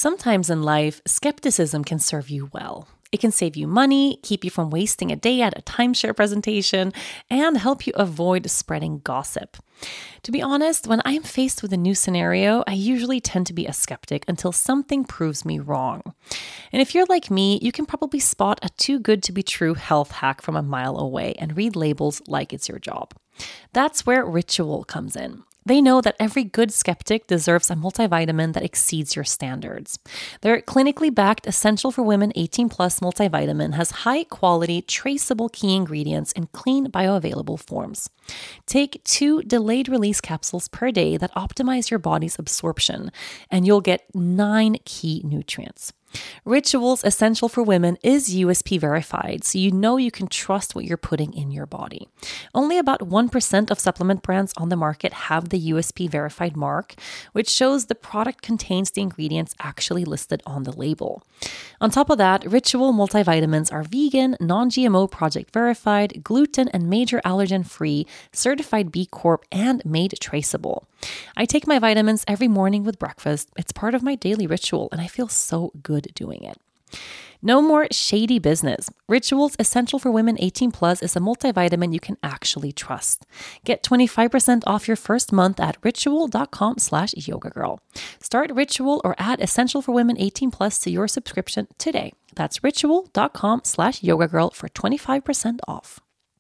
Sometimes in life, skepticism can serve you well. It can save you money, keep you from wasting a day at a timeshare presentation, and help you avoid spreading gossip. To be honest, when I'm faced with a new scenario, I usually tend to be a skeptic until something proves me wrong. And if you're like me, you can probably spot a too good to be true health hack from a mile away and read labels like it's your job. That's where Ritual comes in. They know that every good skeptic deserves a multivitamin that exceeds your standards. Their clinically backed Essential for Women 18 Plus multivitamin has high quality, traceable key ingredients in clean, bioavailable forms. Take 2 delayed release capsules per day that optimize your body's absorption, and you'll get 9 key nutrients. Ritual's Essential for Women is USP verified, so you know you can trust what you're putting in your body. Only about 1% of supplement brands on the market have the USP verified mark, which shows the product contains the ingredients actually listed on the label. On top of that, Ritual multivitamins are vegan, non-GMO project verified, gluten and major allergen free, certified B Corp, and made traceable. I take my vitamins every morning with breakfast. It's part of my daily ritual, and I feel so good doing it. No more shady business. Ritual's Essential for Women 18 Plus is a multivitamin you can actually trust. Get 25% off your first month at ritual.com/yogagirl. Start Ritual or add Essential for Women 18 Plus to your subscription today. That's ritual.com/yogagirl for 25% off.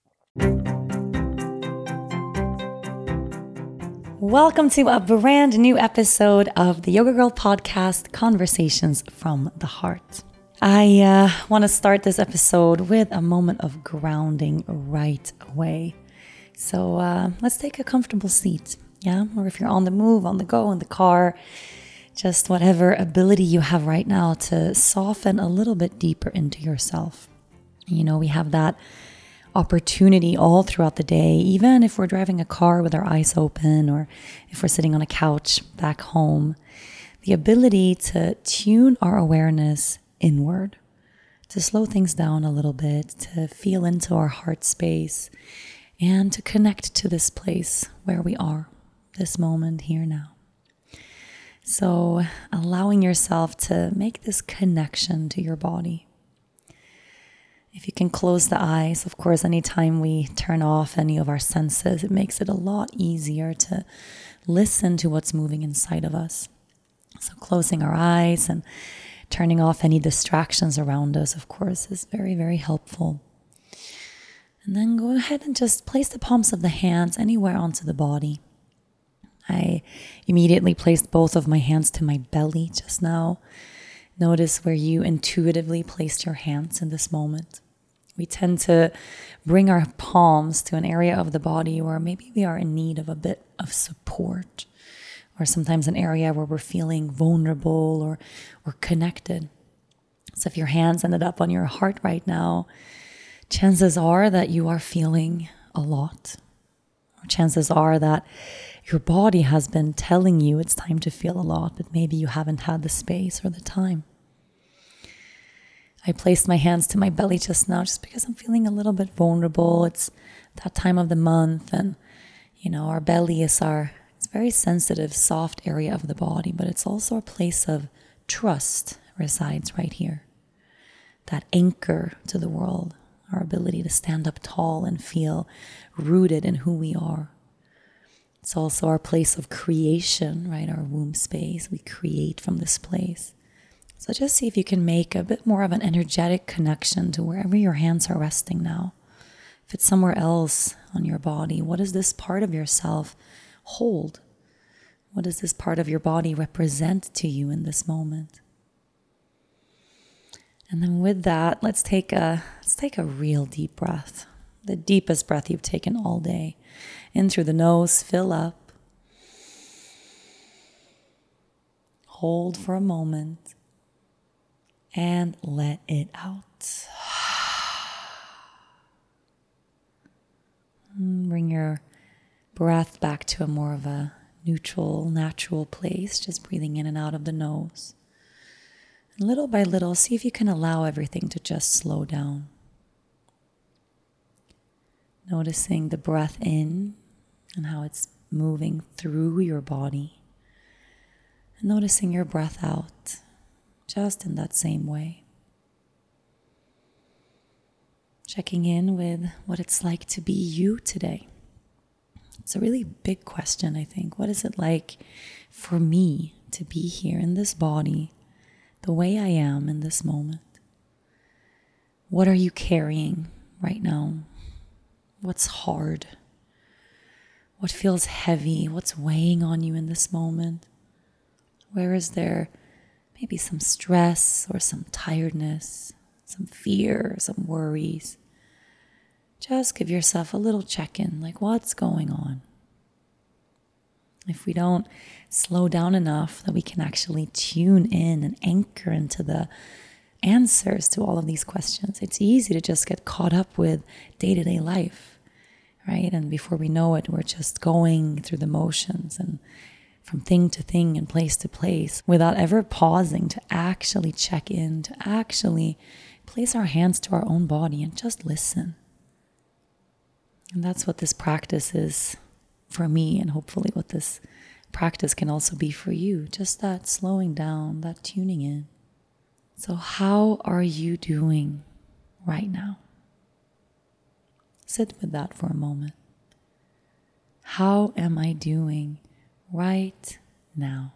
Welcome to a brand new episode of the Yoga Girl podcast, Conversations from the Heart. I want to start this episode with a moment of grounding right away. So let's take a comfortable seat, yeah? Or if you're on the move, on the go, in the car, just whatever ability you have right now to soften a little bit deeper into yourself. You know, we have that opportunity all throughout the day, even if we're driving a car with our eyes open or if we're sitting on a couch back home, the ability to tune our awareness inward, to slow things down a little bit, to feel into our heart space, and to connect to this place where we are, this moment here now. So allowing yourself to make this connection to your body. If you can close the eyes, of course, anytime we turn off any of our senses, it makes it a lot easier to listen to what's moving inside of us. So closing our eyes and turning off any distractions around us, of course, is very, very helpful. And then go ahead and just place the palms of the hands anywhere onto the body. I immediately placed both of my hands to my belly just now. Notice where you intuitively placed your hands in this moment. We tend to bring our palms to an area of the body where maybe we are in need of a bit of support, or sometimes an area where we're feeling vulnerable or connected. So if your hands ended up on your heart right now, chances are that you are feeling a lot. Or chances are that your body has been telling you it's time to feel a lot, but maybe you haven't had the space or the time. I placed my hands to my belly just now just because I'm feeling a little bit vulnerable. It's that time of the month, and our belly is it's a very sensitive, soft area of the body, but it's also a place of trust resides right here. That anchor to the world, our ability to stand up tall and feel rooted in who we are. It's also our place of creation, right? Our womb space. We create from this place. So just see if you can make a bit more of an energetic connection to wherever your hands are resting now. If it's somewhere else on your body, what does this part of yourself hold? What does this part of your body represent to you in this moment? And then with that, let's take a real deep breath. The deepest breath you've taken all day. In through the nose, fill up. Hold for a moment. And let it out. Bring your breath back to a more of a neutral, natural place, just breathing in and out of the nose. And little by little, see if you can allow everything to just slow down. Noticing the breath in and how it's moving through your body. And noticing your breath out just in that same way. Checking in with what it's like to be you today. It's a really big question, I think. What is it like for me to be here in this body, the way I am in this moment? What are you carrying right now? What's hard? What feels heavy? What's weighing on you in this moment? Where is there maybe some stress or some tiredness, some fear, some worries? Just give yourself a little check-in, like what's going on? If we don't slow down enough that we can actually tune in and anchor into the answers to all of these questions, it's easy to just get caught up with day-to-day life, right? And before we know it, we're just going through the motions and from thing to thing and place to place without ever pausing to actually check in, to actually place our hands to our own body and just listen. And that's what this practice is for me, and hopefully what this practice can also be for you. Just that slowing down, that tuning in. So how are you doing right now? Sit with that for a moment. How am I doing right now?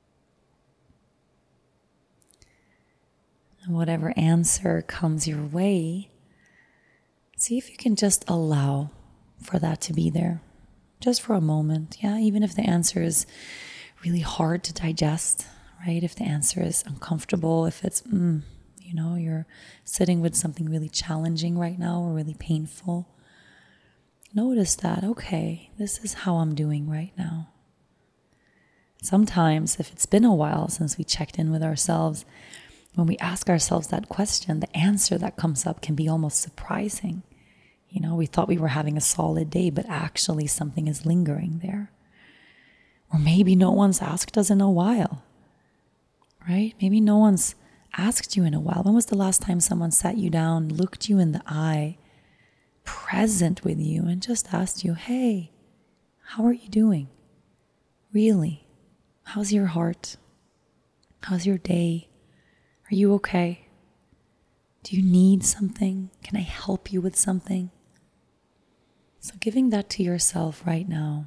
And whatever answer comes your way, see if you can just allow for that to be there, just for a moment. Yeah, even if the answer is really hard to digest, right? If the answer is uncomfortable, if it's, you're sitting with something really challenging right now or really painful, notice that, okay, this is how I'm doing right now. Sometimes, if it's been a while since we checked in with ourselves, when we ask ourselves that question, the answer that comes up can be almost surprising. We thought we were having a solid day, but actually something is lingering there. Or maybe no one's asked us in a while, right? Maybe no one's asked you in a while. When was the last time someone sat you down, looked you in the eye, present with you, and just asked you, hey, how are you doing? Really? How's your heart? How's your day? Are you okay? Do you need something? Can I help you with something? So giving that to yourself right now.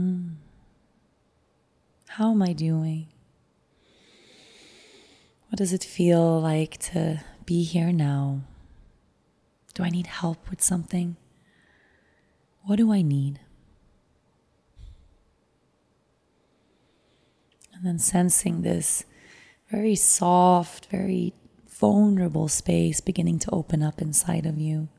How am I doing? What does it feel like to be here now? Do I need help with something? What do I need? And then sensing this very soft, very vulnerable space beginning to open up inside of you.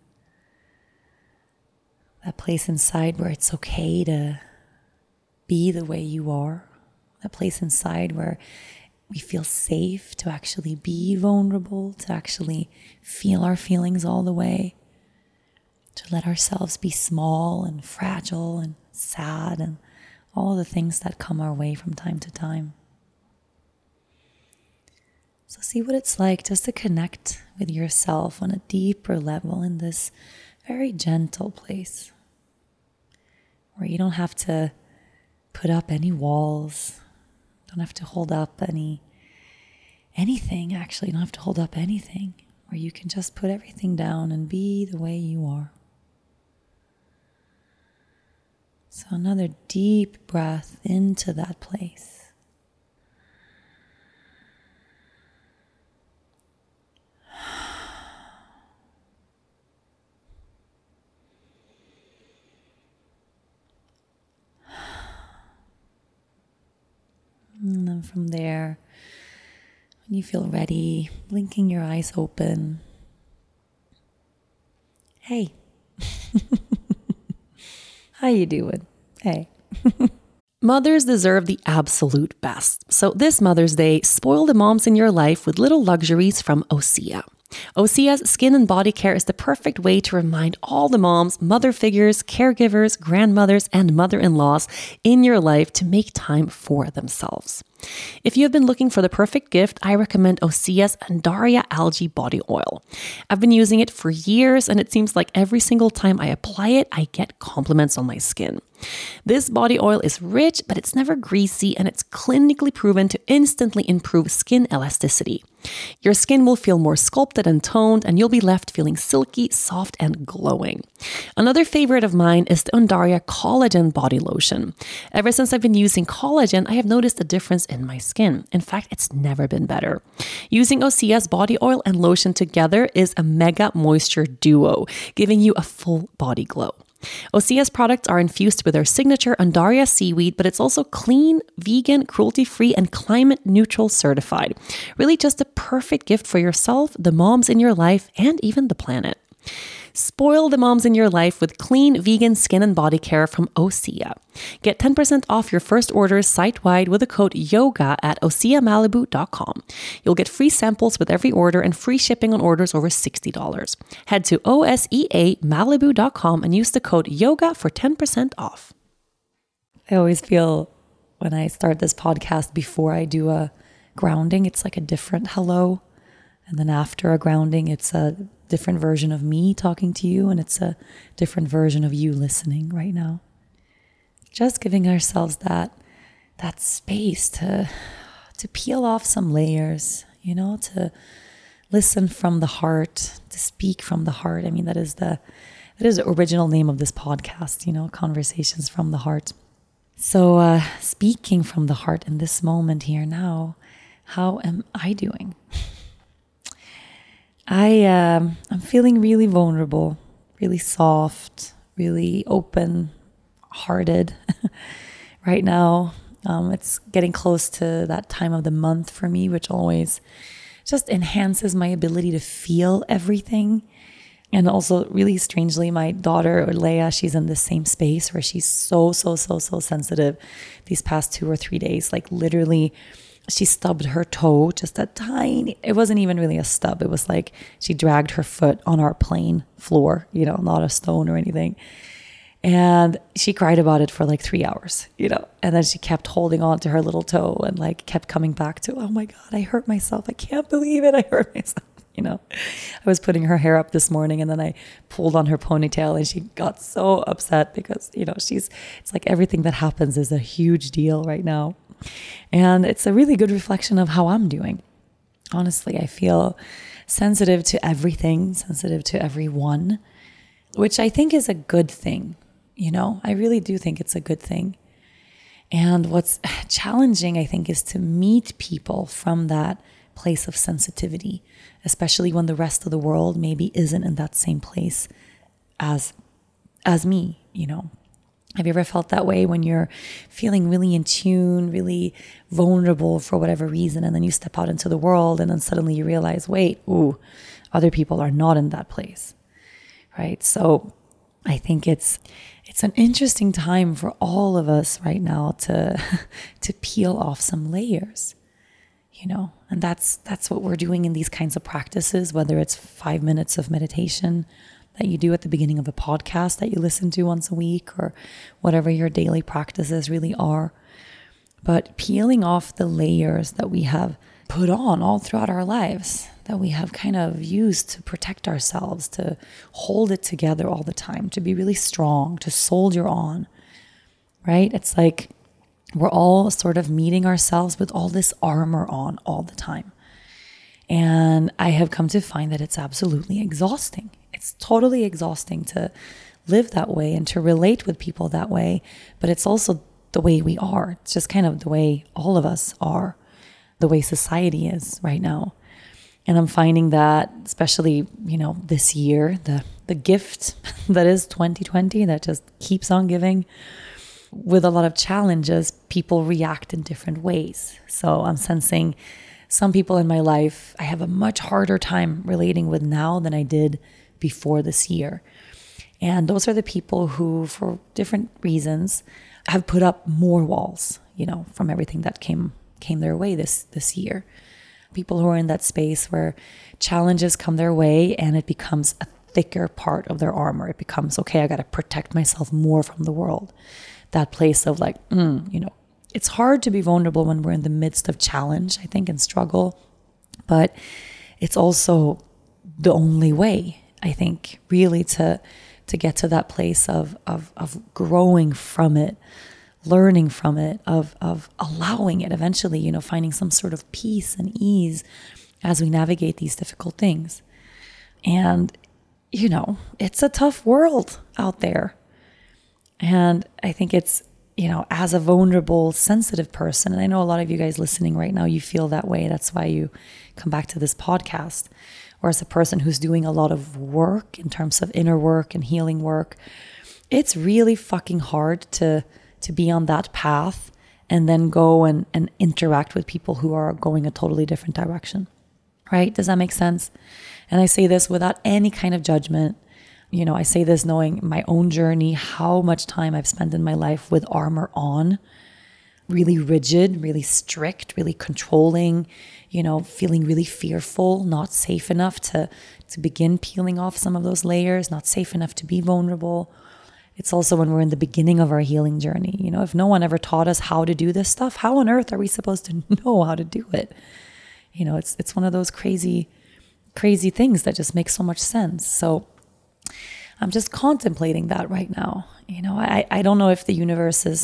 That place inside where it's okay to be the way you are. That place inside where we feel safe to actually be vulnerable, to actually feel our feelings all the way, to let ourselves be small and fragile and sad and all the things that come our way from time to time. So see what it's like just to connect with yourself on a deeper level in this very gentle place where you don't have to put up any walls, don't have to hold up anything actually, you don't have to hold up anything, where you can just put everything down and be the way you are. So another deep breath into that place. And then from there, when you feel ready, blinking your eyes open. Hey. How you doing? Hey. Mothers deserve the absolute best. So this Mother's Day, spoil the moms in your life with little luxuries from Osea. Osea's skin and body care is the perfect way to remind all the moms, mother figures, caregivers, grandmothers, and mother-in-laws in your life to make time for themselves. If you have been looking for the perfect gift, I recommend Osea's Andaria Algae Body Oil. I've been using it for years, and it seems like every single time I apply it, I get compliments on my skin. This body oil is rich, but it's never greasy, and it's clinically proven to instantly improve skin elasticity. Your skin will feel more sculpted and toned, and you'll be left feeling silky, soft, and glowing. Another favorite of mine is the Undaria Collagen Body Lotion. Ever since I've been using collagen, I have noticed a difference in my skin. In fact, it's never been better. Using Osea's body oil and lotion together is a mega moisture duo, giving you a full body glow. Osea's products are infused with their signature Undaria seaweed, but it's also clean, vegan, cruelty-free, and climate-neutral certified. Really just a perfect gift for yourself, the moms in your life, and even the planet. Spoil the moms in your life with clean, vegan skin and body care from Osea. Get 10% off your first orders site-wide with the code YOGA at OseaMalibu.com. You'll get free samples with every order and free shipping on orders over $60. Head to OSEAMalibu.com and use the code YOGA for 10% off. I always feel when I start this podcast before I do a grounding, it's like a different hello. And then after a grounding, it's a different version of me talking to you, and it's a different version of you listening right now. Just giving ourselves that space to peel off some layers, to listen from the heart, to speak from the heart. I mean, that is the original name of this podcast, Conversations from the Heart. So speaking from the heart in this moment here now, how am I doing? I'm feeling really vulnerable, really soft, really open-hearted right now. It's getting close to that time of the month for me, which always just enhances my ability to feel everything. And also, really strangely, my daughter, Leia, she's in the same space where she's so sensitive these past 2 or 3 days. Like literally, she stubbed her toe, just a tiny, it wasn't even really a stub. It was like she dragged her foot on our plain floor, not a stone or anything. And she cried about it for like 3 hours, and then she kept holding on to her little toe and like kept coming back to, oh my God, I hurt myself. I can't believe it. I hurt myself. I was putting her hair up this morning and then I pulled on her ponytail and she got so upset because, it's like everything that happens is a huge deal right now. And it's a really good reflection of how I'm doing. Honestly, I feel sensitive to everything, sensitive to everyone, which I think is a good thing. I really do think it's a good thing. And what's challenging, I think, is to meet people from that place of sensitivity, especially when the rest of the world maybe isn't in that same place as me, Have you ever felt that way when you're feeling really in tune, really vulnerable for whatever reason, and then you step out into the world and then suddenly you realize, other people are not in that place, right? So I think it's an interesting time for all of us right now to peel off some layers, and that's what we're doing in these kinds of practices, whether it's 5 minutes of meditation that you do at the beginning of a podcast that you listen to once a week, or whatever your daily practices really are. But peeling off the layers that we have put on all throughout our lives, that we have kind of used to protect ourselves, to hold it together all the time, to be really strong, to soldier on, right? It's like we're all sort of meeting ourselves with all this armor on all the time. And I have come to find that it's absolutely exhausting. It's totally exhausting to live that way and to relate with people that way. But it's also the way we are. It's just kind of the way all of us are, the way society is right now. And I'm finding that, especially, this year, the gift that is 2020 that just keeps on giving, with a lot of challenges, people react in different ways. So I'm sensing some people in my life I have a much harder time relating with now than I did before this year. And those are the people who, for different reasons, have put up more walls, from everything that came their way this year. People who are in that space where challenges come their way and it becomes a thicker part of their armor. It becomes, okay, I got to protect myself more from the world. That place of like, it's hard to be vulnerable when we're in the midst of challenge, I think, and struggle. But it's also the only way, I think, really to get to that place of growing from it, learning from it, of allowing it eventually, finding some sort of peace and ease as we navigate these difficult things. And, it's a tough world out there. And I think it's, as a vulnerable, sensitive person, and I know a lot of you guys listening right now, you feel that way. That's why you come back to this podcast. Or as a person who's doing a lot of work in terms of inner work and healing work, it's really fucking hard to be on that path and then go and interact with people who are going a totally different direction, right? Does that make sense? And I say this without any kind of judgment. I say this knowing my own journey, how much time I've spent in my life with armor on, really rigid, really strict, really controlling, feeling really fearful, not safe enough to begin peeling off some of those layers, not safe enough to be vulnerable. It's also when we're in the beginning of our healing journey. If no one ever taught us how to do this stuff, how on earth are we supposed to know how to do it? It's one of those crazy things that just make so much sense. So I'm just contemplating that right now. I don't know if the universe is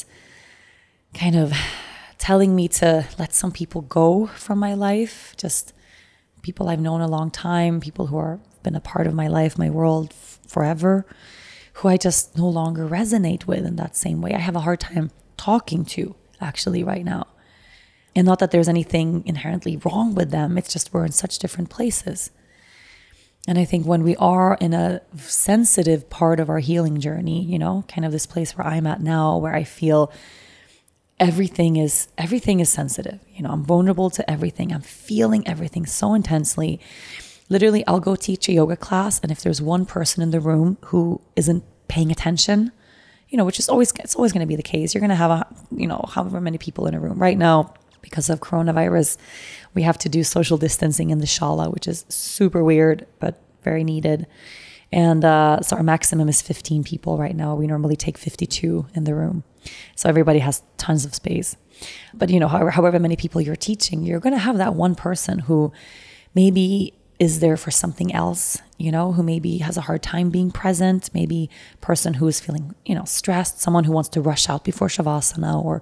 kind of telling me to let some people go from my life, just people I've known a long time, people who have been a part of my life, my world forever, who I just no longer resonate with in that same way. I have a hard time talking to actually right now. And not that there's anything inherently wrong with them. It's just we're in such different places. And I think when we are in a sensitive part of our healing journey, kind of this place where I'm at now, where I feel everything is sensitive. I'm vulnerable to everything. I'm feeling everything so intensely. Literally, I'll go teach a yoga class, and if there's one person in the room who isn't paying attention, which is always going to be the case, you're going to have however many people in a room. Right now, because of coronavirus, we have to do social distancing in the shala, which is super weird, but very needed. And so our maximum is 15 people right now. We normally take 52 in the room. So everybody has tons of space. But, however many people you're teaching, you're going to have that one person who maybe is there for something else, who maybe has a hard time being present, maybe a person who is feeling, stressed, someone who wants to rush out before Shavasana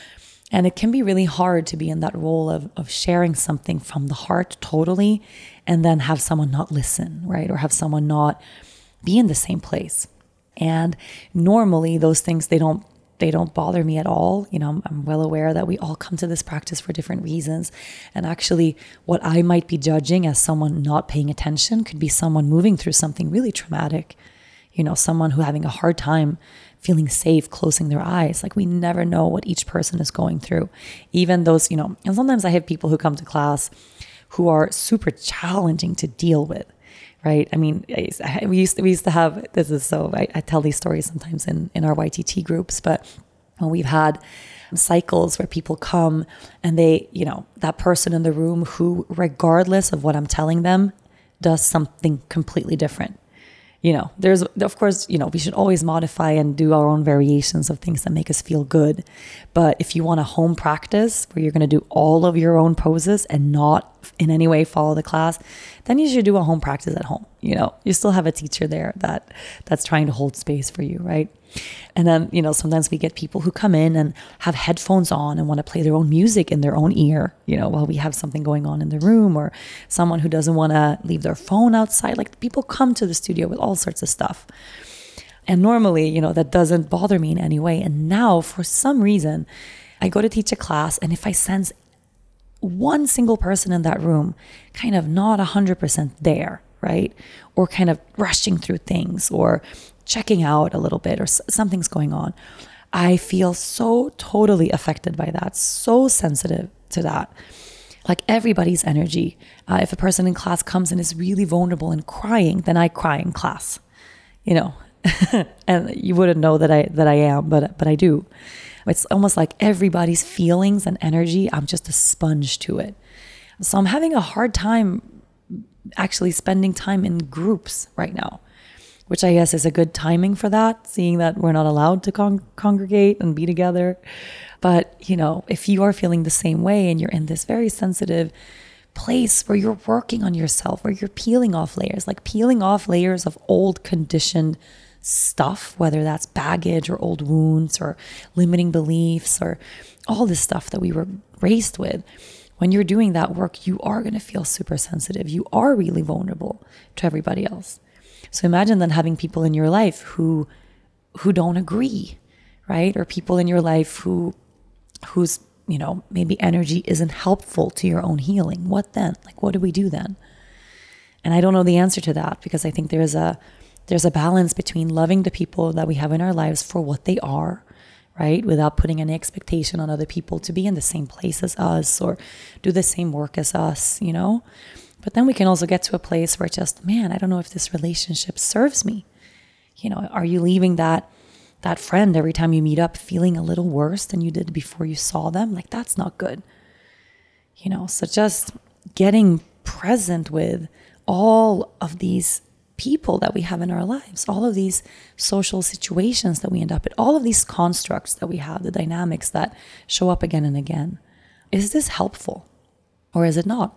and it can be really hard to be in that role of sharing something from the heart totally and then have someone not listen, right? Or have someone not be in the same place. And normally those things, they don't bother me at all. I'm well aware that we all come to this practice for different reasons. And actually what I might be judging as someone not paying attention could be someone moving through something really traumatic. Someone who having a hard time feeling safe, closing their eyes. Like we never know what each person is going through. Even those, and sometimes I have people who come to class who are super challenging to deal with, right? I mean, we used to have, I tell these stories sometimes in our YTT groups, but when we've had cycles where people come and they, that person in the room who, regardless of what I'm telling them, does something completely different. There's, of course, we should always modify and do our own variations of things that make us feel good. But if you want a home practice where you're going to do all of your own poses and not in any way follow the class, then you should do a home practice at home. You still have a teacher there that's trying to hold space for you, right? And then, sometimes we get people who come in and have headphones on and want to play their own music in their own ear, while we have something going on in the room, or someone who doesn't want to leave their phone outside. Like people come to the studio with all sorts of stuff. And normally, that doesn't bother me in any way. And now for some reason, I go to teach a class, and if I sense one single person in that room kind of not 100% there, right? Or kind of rushing through things or checking out a little bit or something's going on, I feel so totally affected by that, so sensitive to that. Like everybody's energy. If a person in class comes and is really vulnerable and crying, then I cry in class, and you wouldn't know that I am, but I do. It's almost like everybody's feelings and energy, I'm just a sponge to it. So I'm having a hard time actually spending time in groups right now, which I guess is a good timing for that, seeing that we're not allowed to congregate and be together. But, if you are feeling the same way and you're in this very sensitive place where you're working on yourself, where you're peeling off layers of old conditioned stuff, whether that's baggage or old wounds or limiting beliefs or all this stuff that we were raised with, when you're doing that work, you are going to feel super sensitive. You are really vulnerable to everybody else. So imagine then having people in your life who don't agree, right? Or people in your life whose, maybe energy isn't helpful to your own healing. What then? Like, what do we do then? And I don't know the answer to that, because I think there's a balance between loving the people that we have in our lives for what they are, right? Without putting any expectation on other people to be in the same place as us or do the same work as us, But then we can also get to a place where just, man, I don't know if this relationship serves me. Are you leaving that friend every time you meet up feeling a little worse than you did before you saw them? Like, that's not good. So just getting present with all of these people that we have in our lives, all of these social situations that we end up in, all of these constructs that we have, the dynamics that show up again and again. Is this helpful or is it not?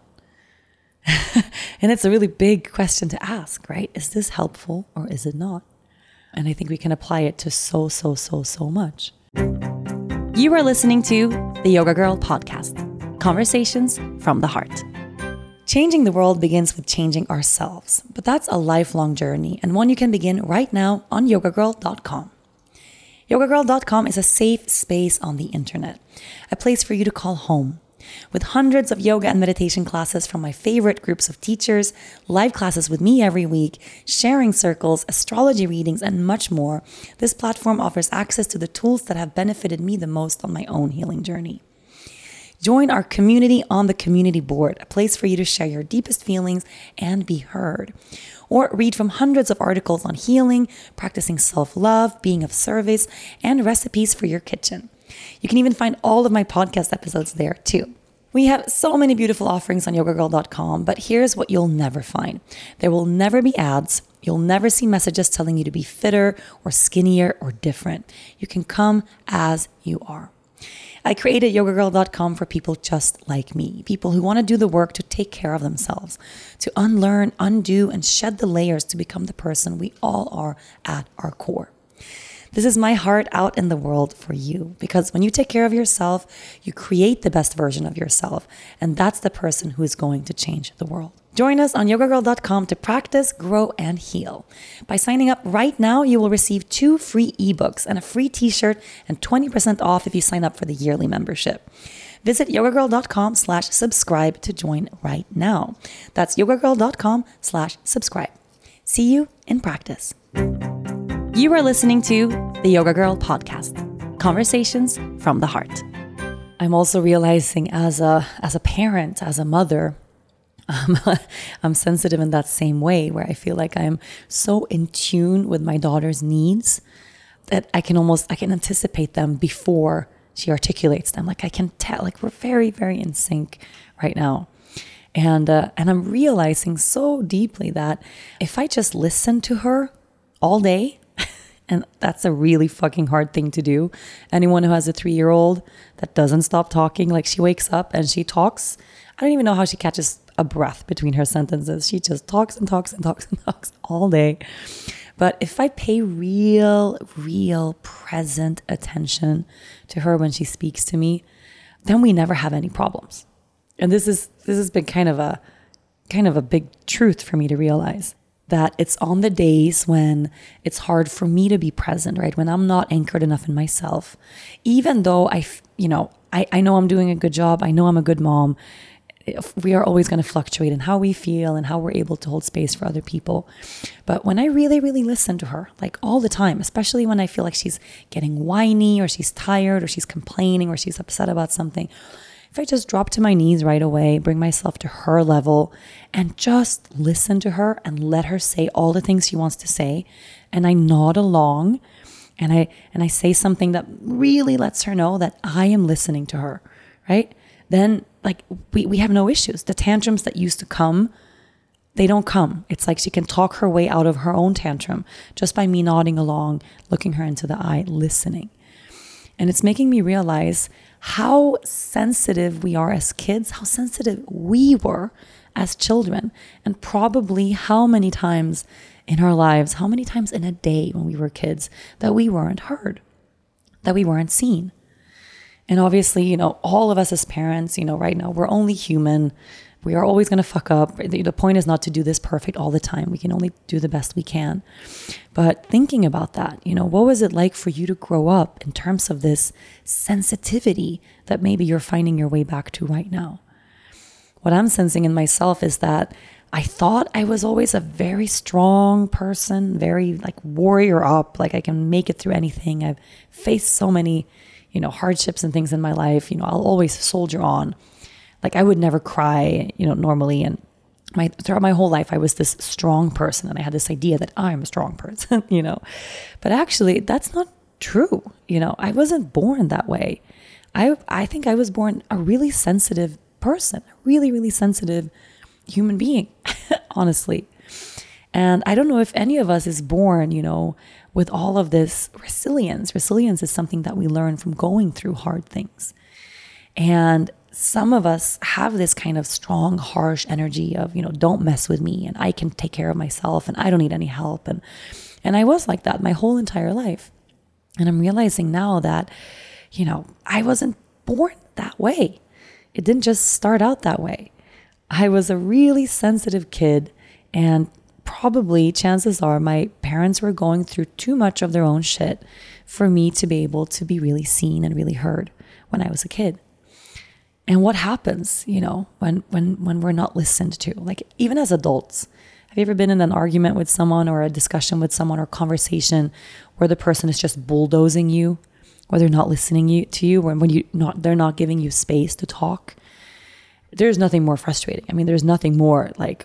And it's a really big question to ask, right? Is this helpful or is it not? And I think we can apply it to so much. You are listening to the Yoga Girl podcast, conversations from the heart. Changing the world begins with changing ourselves, but that's a lifelong journey and one you can begin right now on yogagirl.com. Yogagirl.com is a safe space on the internet, a place for you to call home. With hundreds of yoga and meditation classes from my favorite groups of teachers, live classes with me every week, sharing circles, astrology readings, and much more, this platform offers access to the tools that have benefited me the most on my own healing journey. Join our community on the community board, a place for you to share your deepest feelings and be heard. Or read from hundreds of articles on healing, practicing self-love, being of service, and recipes for your kitchen. You can even find all of my podcast episodes there too. We have so many beautiful offerings on yogagirl.com, but here's what you'll never find. There will never be ads. You'll never see messages telling you to be fitter or skinnier or different. You can come as you are. I created yogagirl.com for people just like me, people who want to do the work to take care of themselves, to unlearn, undo, and shed the layers to become the person we all are at our core. This is my heart out in the world for you, because when you take care of yourself, you create the best version of yourself, and that's the person who is going to change the world. Join us on yogagirl.com to practice, grow, and heal. By signing up right now, you will receive 2 free ebooks and a free t-shirt and 20% off if you sign up for the yearly membership. Visit yogagirl.com/subscribe to join right now. That's yogagirl.com/subscribe. See you in practice. You are listening to the Yoga Girl podcast, conversations from the heart. I'm also realizing as a parent, as a mother, I'm sensitive in that same way, where I feel like I'm so in tune with my daughter's needs that I can anticipate them before she articulates them. Like, I can tell, like, we're very, very in sync right now. And I'm realizing so deeply that if I just listen to her all day, and that's a really fucking hard thing to do. Anyone who has a 3-year-old that doesn't stop talking, like, she wakes up and she talks. I don't even know how she catches a breath between her sentences. She just talks and talks and talks and talks all day. But if I pay real present attention to her when she speaks to me, then we never have any problems. And this has been kind of a big truth for me to realize. That it's on the days when it's hard for me to be present, right? When I'm not anchored enough in myself, even though I know I'm doing a good job. I know I'm a good mom. We are always going to fluctuate in how we feel and how we're able to hold space for other people. But when I really, really listen to her, like all the time, especially when I feel like she's getting whiny or she's tired or she's complaining or she's upset about something, if I just drop to my knees right away, bring myself to her level and just listen to her and let her say all the things she wants to say, and I nod along and I say something that really lets her know that I am listening to her, right? Then like we have no issues. The tantrums that used to come, they don't come. It's like she can talk her way out of her own tantrum just by me nodding along, looking her into the eye, listening. And it's making me realize how sensitive we are as kids, how sensitive we were as children, and probably how many times in our lives, how many times in a day when we were kids that we weren't heard, that we weren't seen. And obviously, all of us as parents, right now, we're only human. We are always going to fuck up. The point is not to do this perfect all the time. We can only do the best we can. But thinking about that, what was it like for you to grow up in terms of this sensitivity that maybe you're finding your way back to right now? What I'm sensing in myself is that I thought I was always a very strong person, very like warrior up, like I can make it through anything. I've faced so many, hardships and things in my life. I'll always soldier on. Like I would never cry, normally. And throughout my whole life, I was this strong person. And I had this idea that I'm a strong person, But actually, that's not true. I wasn't born that way. I think I was born a really sensitive person, a really, really sensitive human being, honestly. And I don't know if any of us is born, with all of this resilience. Resilience is something that we learn from going through hard things. And some of us have this kind of strong, harsh energy of, don't mess with me and I can take care of myself and I don't need any help. And I was like that my whole entire life. And I'm realizing now that, I wasn't born that way. It didn't just start out that way. I was a really sensitive kid, and probably chances are my parents were going through too much of their own shit for me to be able to be really seen and really heard when I was a kid. And what happens, when we're not listened to, like even as adults? Have you ever been in an argument with someone or a discussion with someone or conversation where the person is just bulldozing you, where they're not listening to you, or they're not giving you space to talk? There's nothing more frustrating. I mean, there's nothing more like,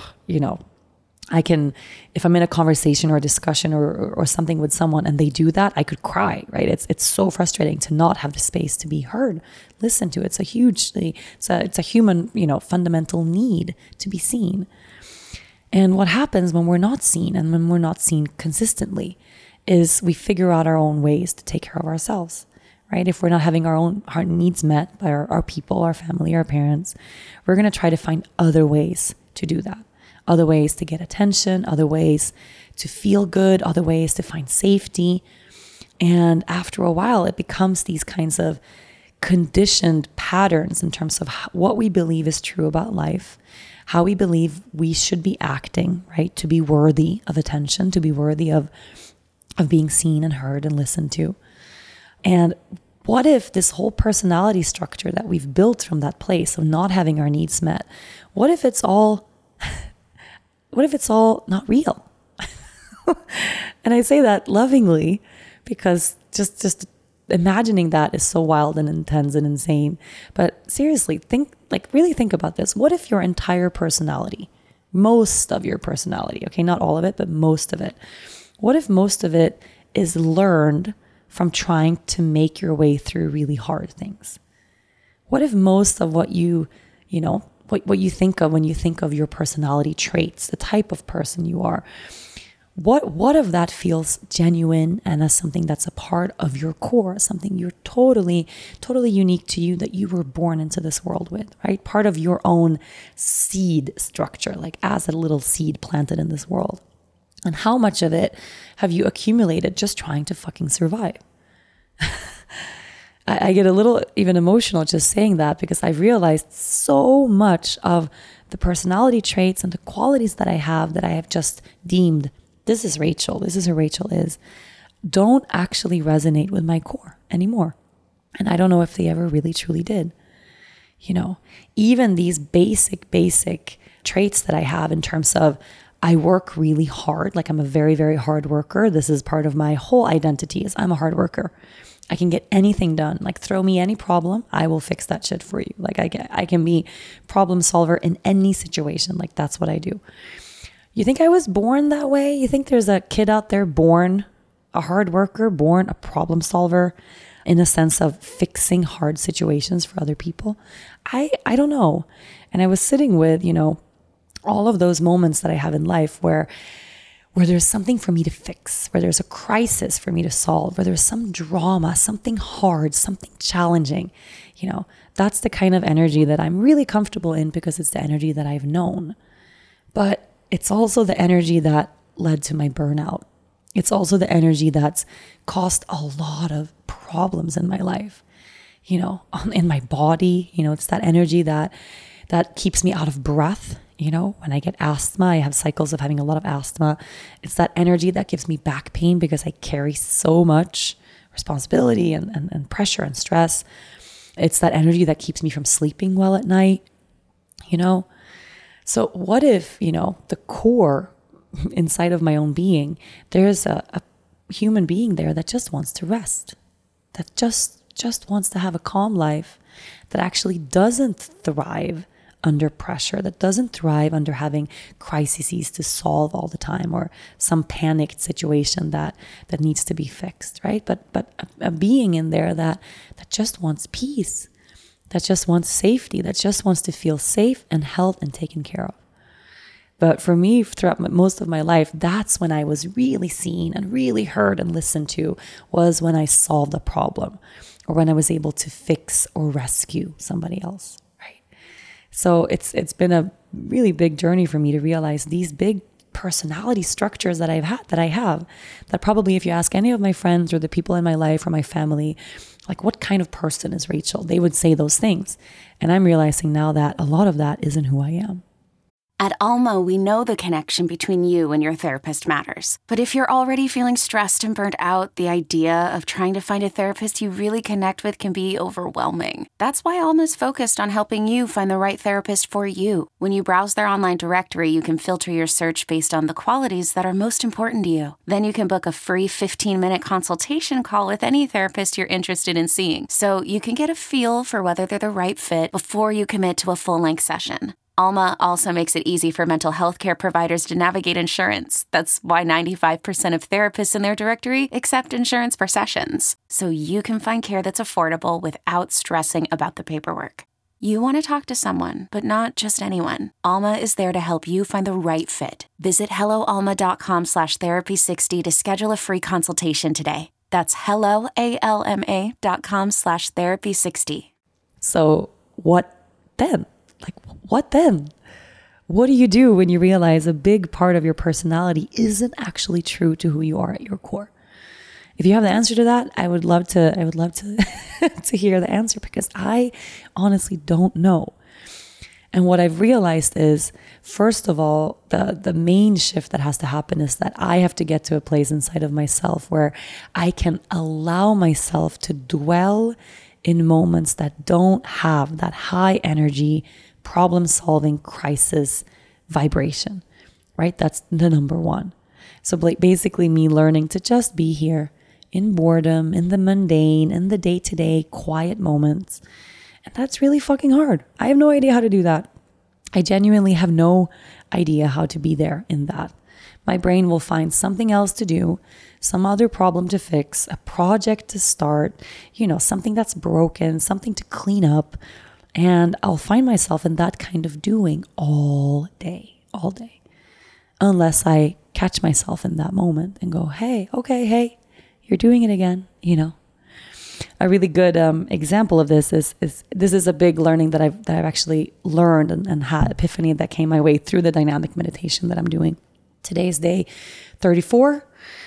if I'm in a conversation or a discussion or something with someone and they do that, I could cry, right? It's so frustrating to not have the space to be heard, listened to. It's a human, fundamental need to be seen. And what happens when we're not seen and when we're not seen consistently is we figure out our own ways to take care of ourselves, right? If we're not having our needs met by our people, our family, our parents, we're going to try to find other ways to do that. Other ways to get attention, other ways to feel good, other ways to find safety. And after a while, it becomes these kinds of conditioned patterns in terms of what we believe is true about life, how we believe we should be acting, right? To be worthy of attention, to be worthy of being seen and heard and listened to. And what if this whole personality structure that we've built from that place of not having our needs met, what if it's all not real? And I say that lovingly because just imagining that is so wild and intense and insane. But seriously, really think about this. What if your entire personality, most of your personality, okay, not all of it, but most of it, what if most of it is learned from trying to make your way through really hard things? What if most of what you think of when you think of your personality traits, the type of person you are, what if that feels genuine and as something that's a part of your core, something you're totally unique to you, that you were born into this world with, right? Part of your own seed structure, like as a little seed planted in this world. And how much of it have you accumulated just trying to fucking survive? I get a little even emotional just saying that, because I've realized so much of the personality traits and the qualities that I have just deemed, this is Rachel, this is who Rachel is, don't actually resonate with my core anymore. And I don't know if they ever really truly did. Even these basic traits that I have in terms of I work really hard, like I'm a very, very hard worker. This is part of my whole identity, is I'm a hard worker. I can get anything done. Like throw me any problem, I will fix that shit for you. Like I can be problem solver in any situation. Like that's what I do. You think I was born that way? You think there's a kid out there born a hard worker, born a problem solver in a sense of fixing hard situations for other people? I don't know. And I was sitting with, all of those moments that I have in life where there's something for me to fix, where there's a crisis for me to solve, where there's some drama, something hard, something challenging. That's the kind of energy that I'm really comfortable in, because it's the energy that I've known. But it's also the energy that led to my burnout. It's also the energy that's caused a lot of problems in my life. in my body. It's that energy that keeps me out of breath. When I get asthma, I have cycles of having a lot of asthma. It's that energy that gives me back pain because I carry so much responsibility and pressure and stress. It's that energy that keeps me from sleeping well at night, So what if, the core inside of my own being, there's a human being there that just wants to rest, that just wants to have a calm life, that actually doesn't thrive under pressure, that doesn't thrive under having crises to solve all the time, or some panicked situation that needs to be fixed, right? But a being in there that just wants peace, that just wants safety, that just wants to feel safe and held and taken care of. But for me, throughout most of my life, that's when I was really seen and really heard and listened to, was when I solved a problem, or when I was able to fix or rescue somebody else. So it's been a really big journey for me to realize these big personality structures that I have, that probably if you ask any of my friends or the people in my life or my family, like, what kind of person is Rachel? They would say those things. And I'm realizing now that a lot of that isn't who I am. At Alma, we know the connection between you and your therapist matters. But if you're already feeling stressed and burnt out, the idea of trying to find a therapist you really connect with can be overwhelming. That's why Alma's focused on helping you find the right therapist for you. When you browse their online directory, you can filter your search based on the qualities that are most important to you. Then you can book a free 15-minute consultation call with any therapist you're interested in seeing, so you can get a feel for whether they're the right fit before you commit to a full-length session. Alma also makes it easy for mental health care providers to navigate insurance. That's why 95% of therapists in their directory accept insurance for sessions, so you can find care that's affordable without stressing about the paperwork. You want to talk to someone, but not just anyone. Alma is there to help you find the right fit. Visit helloalma.com/therapy60 to schedule a free consultation today. That's helloalma.com/therapy60. So what then? What then? What do you do when you realize a big part of your personality isn't actually true to who you are at your core? If you have the answer to that, I would love to to hear the answer, because I honestly don't know. And what I've realized is, first of all, the main shift that has to happen is that I have to get to a place inside of myself where I can allow myself to dwell in moments that don't have that high energy, problem-solving crisis vibration, right? That's the number one. So basically me learning to just be here in boredom, in the mundane, in the day-to-day quiet moments. And that's really fucking hard. I have no idea how to do that. I genuinely have no idea how to be there in that. My brain will find something else to do, some other problem to fix, a project to start, something that's broken, something to clean up. And I'll find myself in that kind of doing all day, unless I catch myself in that moment and go, hey, you're doing it again, A really good example of this is this is a big learning that I've actually learned and had epiphany that came my way through the dynamic meditation that I'm doing. Today's day 34.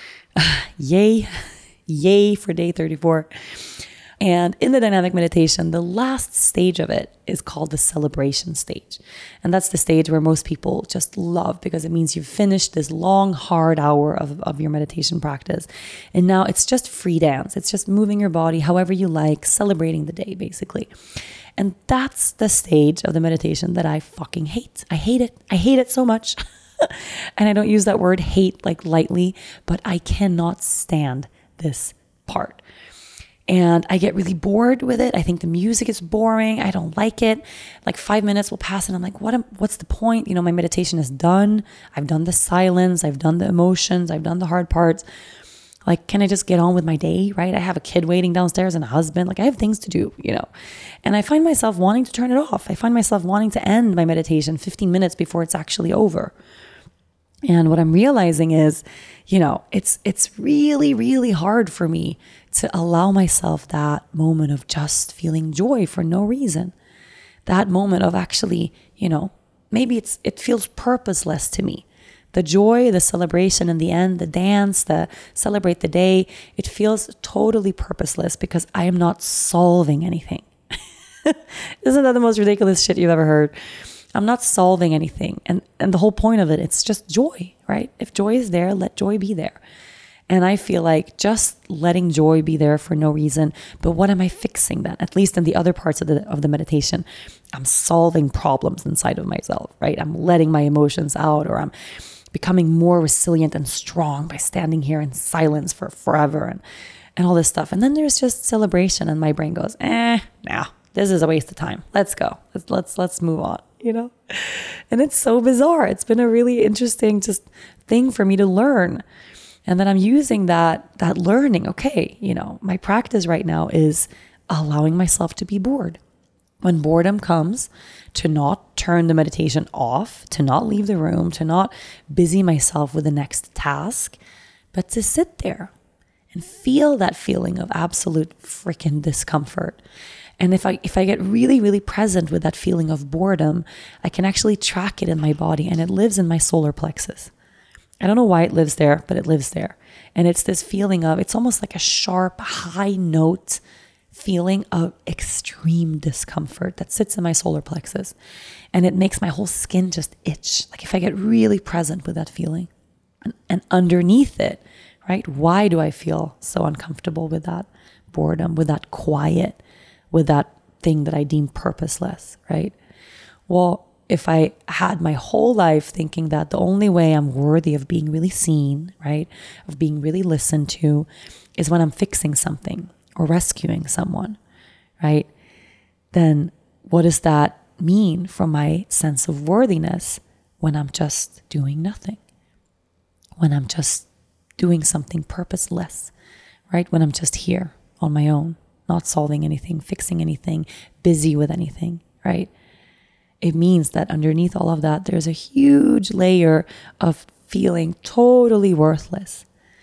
Yay for day 34. And in the dynamic meditation, the last stage of it is called the celebration stage. And that's the stage where most people just love, because it means you've finished this long, hard hour of your meditation practice. And now it's just free dance. It's just moving your body however you like, celebrating the day, basically. And that's the stage of the meditation that I fucking hate. I hate it. I hate it so much. And I don't use that word hate like lightly, but I cannot stand this part. And I get really bored with it. I think the music is boring. I don't like it. Like 5 minutes will pass and I'm like, what's the point? My meditation is done. I've done the silence. I've done the emotions. I've done the hard parts. Like, can I just get on with my day, right? I have a kid waiting downstairs and a husband. Like, I have things to do, And I find myself wanting to turn it off. I find myself wanting to end my meditation 15 minutes before it's actually over. And what I'm realizing is, it's really, really hard for me to allow myself that moment of just feeling joy for no reason. That moment of actually, maybe it feels purposeless to me. The joy, the celebration in the end, the dance, the celebrate the day, it feels totally purposeless because I am not solving anything. Isn't that the most ridiculous shit you've ever heard? I'm not solving anything. And the whole point of it, it's just joy, right? If joy is there, let joy be there. And I feel like just letting joy be there for no reason. But what am I fixing then? At least in the other parts of the meditation, I'm solving problems inside of myself, right? I'm letting my emotions out, or I'm becoming more resilient and strong by standing here in silence for forever and all this stuff. And then there's just celebration, and my brain goes, no, this is a waste of time. Let's go. Let's move on, you know? And it's so bizarre. It's been a really interesting just thing for me to learn. And then I'm using that learning. Okay, you know, my practice right now is allowing myself to be bored. When boredom comes, to not turn the meditation off, to not leave the room, to not busy myself with the next task, but to sit there and feel that feeling of absolute freaking discomfort. And if I get really, really present with that feeling of boredom, I can actually track it in my body, and it lives in my solar plexus. I don't know why it lives there, but it lives there. And it's this feeling of, it's almost like a sharp, high note feeling of extreme discomfort that sits in my solar plexus. And it makes my whole skin just itch. Like if I get really present with that feeling. And underneath it, right? Why do I feel so uncomfortable with that boredom, with that quiet, with that thing that I deem purposeless, right? Well, if I had my whole life thinking that the only way I'm worthy of being really seen, right, of being really listened to, is when I'm fixing something or rescuing someone, right, then what does that mean for my sense of worthiness when I'm just doing nothing? When I'm just doing something purposeless, right? When I'm just here on my own, not solving anything, fixing anything, busy with anything, right? It means that underneath all of that, there's a huge layer of feeling totally worthless.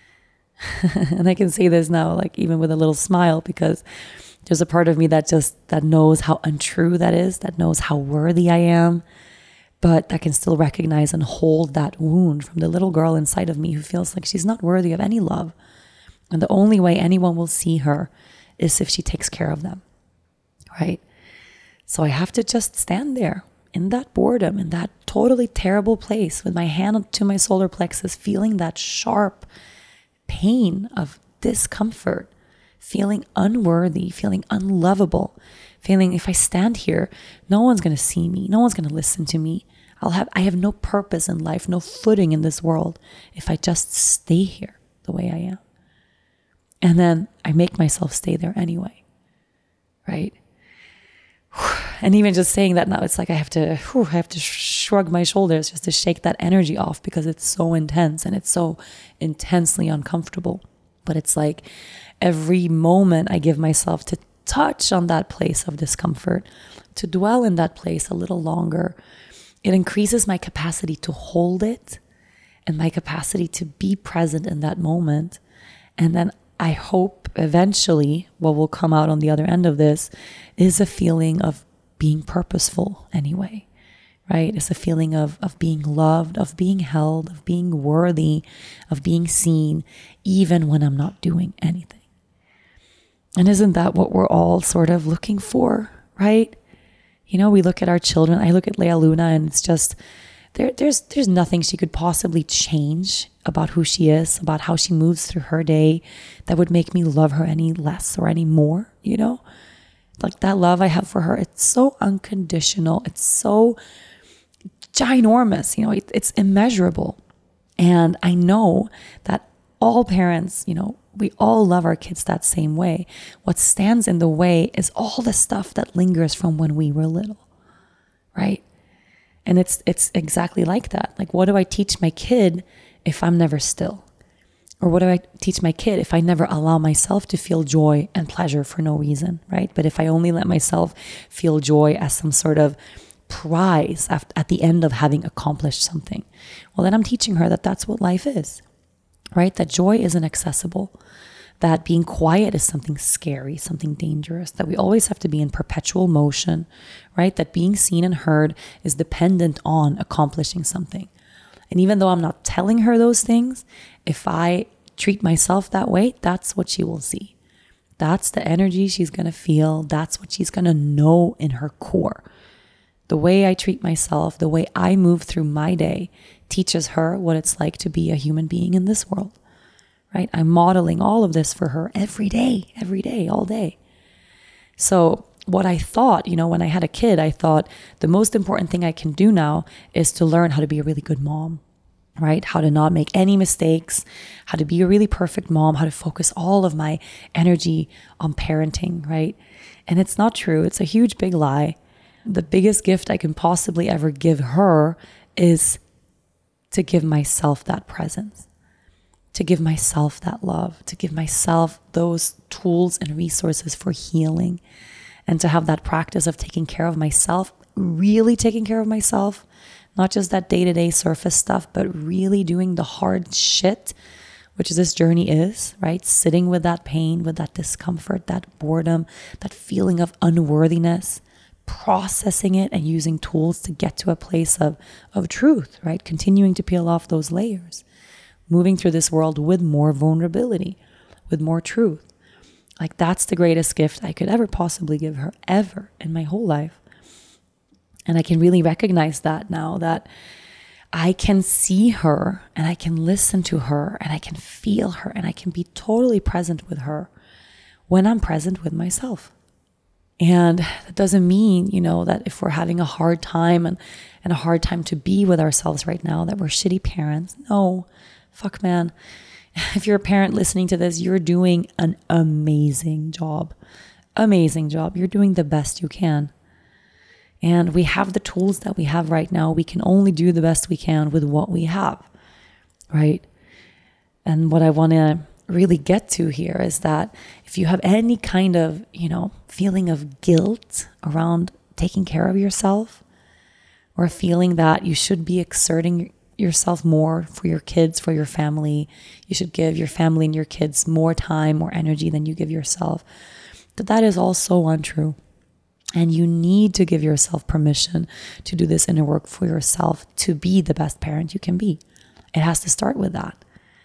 And I can say this now, like even with a little smile, because there's a part of me that knows how untrue that is, that knows how worthy I am, but that can still recognize and hold that wound from the little girl inside of me who feels like she's not worthy of any love. And the only way anyone will see her is if she takes care of them, right? So I have to just stand there in that boredom, in that totally terrible place with my hand to my solar plexus, feeling that sharp pain of discomfort, feeling unworthy, feeling unlovable, feeling if I stand here, no one's going to see me. No one's going to listen to me. I have no purpose in life, no footing in this world if I just stay here the way I am. And then I make myself stay there anyway, right? And even just saying that now, it's like I have to shrug my shoulders just to shake that energy off, because it's so intense and it's so intensely uncomfortable. But it's like every moment I give myself to touch on that place of discomfort, to dwell in that place a little longer, it increases my capacity to hold it and my capacity to be present in that moment. And then I hope eventually what will come out on the other end of this is a feeling of being purposeful anyway, right? It's a feeling of being loved, of being held, of being worthy, of being seen, even when I'm not doing anything. And isn't that what we're all sort of looking for, right? You know, we look at our children. I look at Leia Luna, and it's just, there's nothing she could possibly change about who she is, about how she moves through her day, that would make me love her any less or any more, you know? Like that love I have for her, it's so unconditional. It's so ginormous, you know, it's immeasurable. And I know that all parents, you know, we all love our kids that same way. What stands in the way is all the stuff that lingers from when we were little, right? And it's exactly like that. Like, what do I teach my kid if I'm never still? Or what do I teach my kid if I never allow myself to feel joy and pleasure for no reason, right? But if I only let myself feel joy as some sort of prize at the end of having accomplished something, well, then I'm teaching her that that's what life is, right? That joy isn't accessible, that being quiet is something scary, something dangerous, that we always have to be in perpetual motion, right? That being seen and heard is dependent on accomplishing something. And even though I'm not telling her those things, if I treat myself that way, that's what she will see. That's the energy she's going to feel. That's what she's going to know in her core. The way I treat myself, the way I move through my day teaches her what it's like to be a human being in this world, right? I'm modeling all of this for her every day, all day. So what I thought, when I had a kid, I thought the most important thing I can do now is to learn how to be a really good mom, right? How to not make any mistakes, how to be a really perfect mom, how to focus all of my energy on parenting, right? And it's not true. It's a huge, big lie. The biggest gift I can possibly ever give her is to give myself that presence, to give myself that love, to give myself those tools and resources for healing, and to have that practice of taking care of myself, really taking care of myself, not just that day-to-day surface stuff, but really doing the hard shit, which this journey is, right? Sitting with that pain, with that discomfort, that boredom, that feeling of unworthiness, processing it and using tools to get to a place of truth, right? Continuing to peel off those layers, moving through this world with more vulnerability, with more truth. Like that's the greatest gift I could ever possibly give her, ever in my whole life. And I can really recognize that now, that I can see her and I can listen to her and I can feel her and I can be totally present with her when I'm present with myself. And that doesn't mean, that if we're having a hard time and a hard time to be with ourselves right now, that we're shitty parents. No, fuck man. If you're a parent listening to this, you're doing an amazing job. Amazing job. You're doing the best you can. And we have the tools that we have right now. We can only do the best we can with what we have, right? And what I want to really get to here is that if you have any kind of, feeling of guilt around taking care of yourself, or feeling that you should be exerting yourself more for your kids, for your family, you should give your family and your kids more time, more energy than you give yourself, that is all so untrue. And you need to give yourself permission to do this inner work for yourself, to be the best parent you can be. It has to start with that,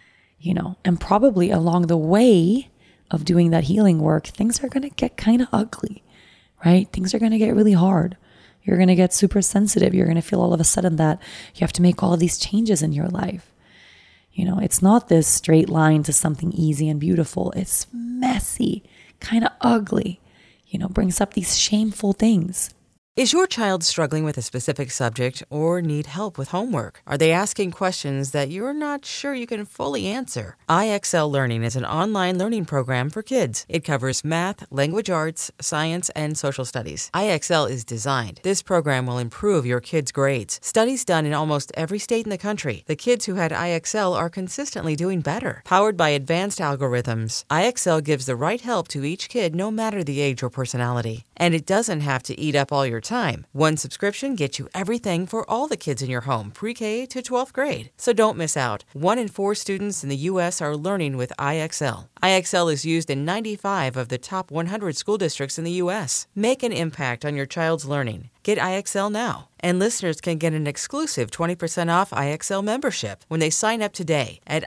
and probably along the way of doing that healing work, things are going to get kind of ugly, right? Things are going to get really hard. You're going to get super sensitive. You're going to feel all of a sudden that you have to make all of these changes in your life. It's not this straight line to something easy and beautiful. It's messy, kind of ugly, brings up these shameful things. Is your child struggling with a specific subject or need help with homework? Are they asking questions that you're not sure you can fully answer? IXL Learning is an online learning program for kids. It covers math, language arts, science, and social studies. IXL is designed. This program will improve your kids' grades. Studies done in almost every state in the country. The kids who had IXL are consistently doing better. Powered by advanced algorithms, IXL gives the right help to each kid no matter the age or personality. And it doesn't have to eat up all your time. One subscription gets you everything for all the kids in your home, pre-K to 12th grade. So don't miss out. 1 in 4 students in the U.S. are learning with IXL. IXL is used in 95 of the top 100 school districts in the U.S. Make an impact on your child's learning. Get IXL now. And listeners can get an exclusive 20% off IXL membership when they sign up today at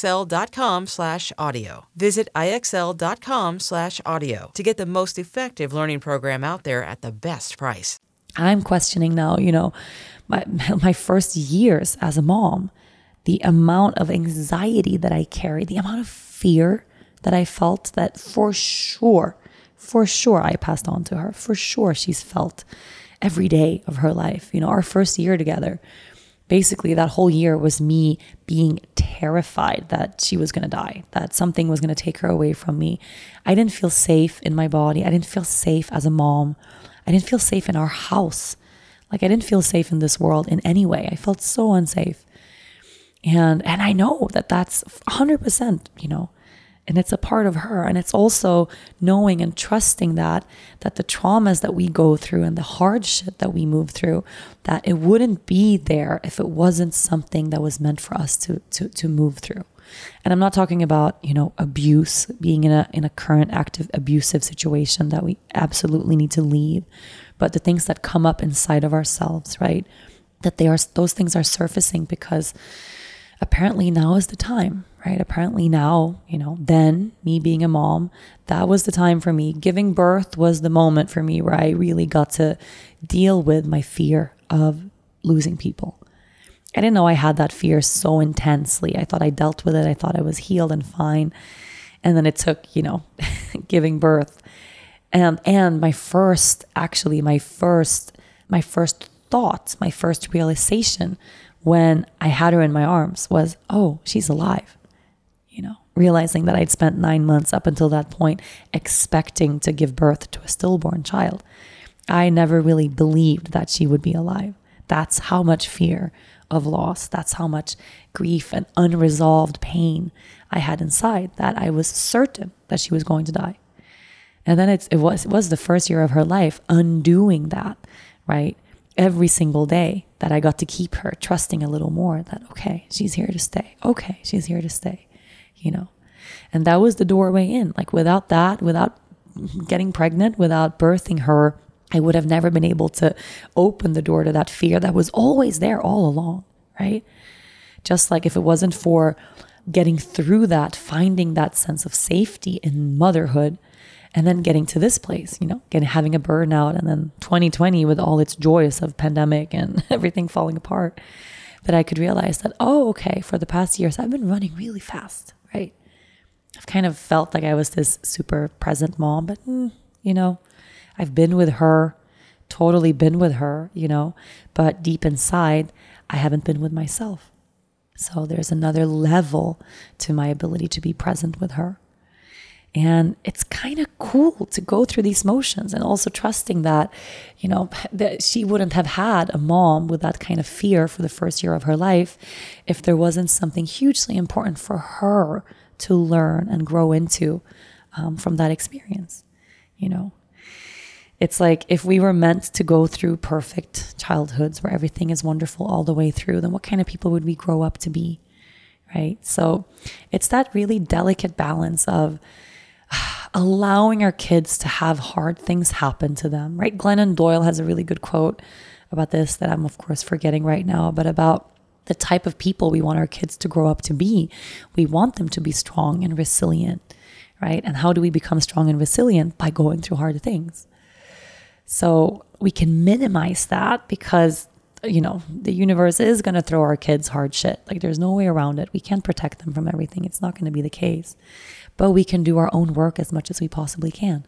IXL.com/audio. Visit IXL.com/audio to get the most effective learning program out there at the best price. I'm questioning now, my first years as a mom, the amount of anxiety that I carried, the amount of fear that I felt, that for sure I passed on to her. For sure she's felt every day of her life. Our first year together, basically that whole year was me being terrified that she was going to die, that something was going to take her away from me. I didn't feel safe in my body. I didn't feel safe as a mom. I didn't feel safe in our house. I didn't feel safe in this world in any way. I felt so unsafe. And I know that that's 100%, and it's a part of her. And it's also knowing and trusting that the traumas that we go through and the hardship that we move through, that it wouldn't be there if it wasn't something that was meant for us to move through. And I'm not talking about, abuse, being in a current active abusive situation that we absolutely need to leave, but the things that come up inside of ourselves, right? that those things are surfacing because apparently now is the time, right? Apparently now, then me being a mom, that was the time for me. Giving birth was the moment for me where I really got to deal with my fear of losing people. I didn't know I had that fear so intensely. I thought I dealt with it. I thought I was healed and fine. And then it took, giving birth. And my first thought, my first realization when I had her in my arms was, oh, she's alive. Realizing that I'd spent 9 months up until that point expecting to give birth to a stillborn child. I never really believed that she would be alive. That's how much fear of loss. That's how much grief and unresolved pain I had inside, that I was certain that she was going to die. And then it was the first year of her life, undoing that, right? Every single day that I got to keep her, trusting a little more that, okay, she's here to stay. Okay, she's here to stay, And that was the doorway in. Like without that, without getting pregnant, without birthing her, I would have never been able to open the door to that fear that was always there all along, right? Just like if it wasn't for getting through that, finding that sense of safety in motherhood, and then getting to this place, having a burnout, and then 2020 with all its joys of pandemic and everything falling apart, that I could realize that, oh, okay, for the past years, I've been running really fast, right? I've kind of felt like I was this super present mom, but, I've been with her, totally been with her, but deep inside, I haven't been with myself. So there's another level to my ability to be present with her. And it's kind of cool to go through these motions, and also trusting that, that she wouldn't have had a mom with that kind of fear for the first year of her life if there wasn't something hugely important for her to learn and grow into from that experience. It's like if we were meant to go through perfect childhoods where everything is wonderful all the way through, then what kind of people would we grow up to be, right? So it's that really delicate balance of allowing our kids to have hard things happen to them, right? Glennon Doyle has a really good quote about this that I'm of course forgetting right now, but about the type of people we want our kids to grow up to be. We want them to be strong and resilient, right? And how do we become strong and resilient? By going through hard things. So we can minimize that because, the universe is going to throw our kids hard shit. Like there's no way around it. We can't protect them from everything. It's not going to be the case. But we can do our own work as much as we possibly can.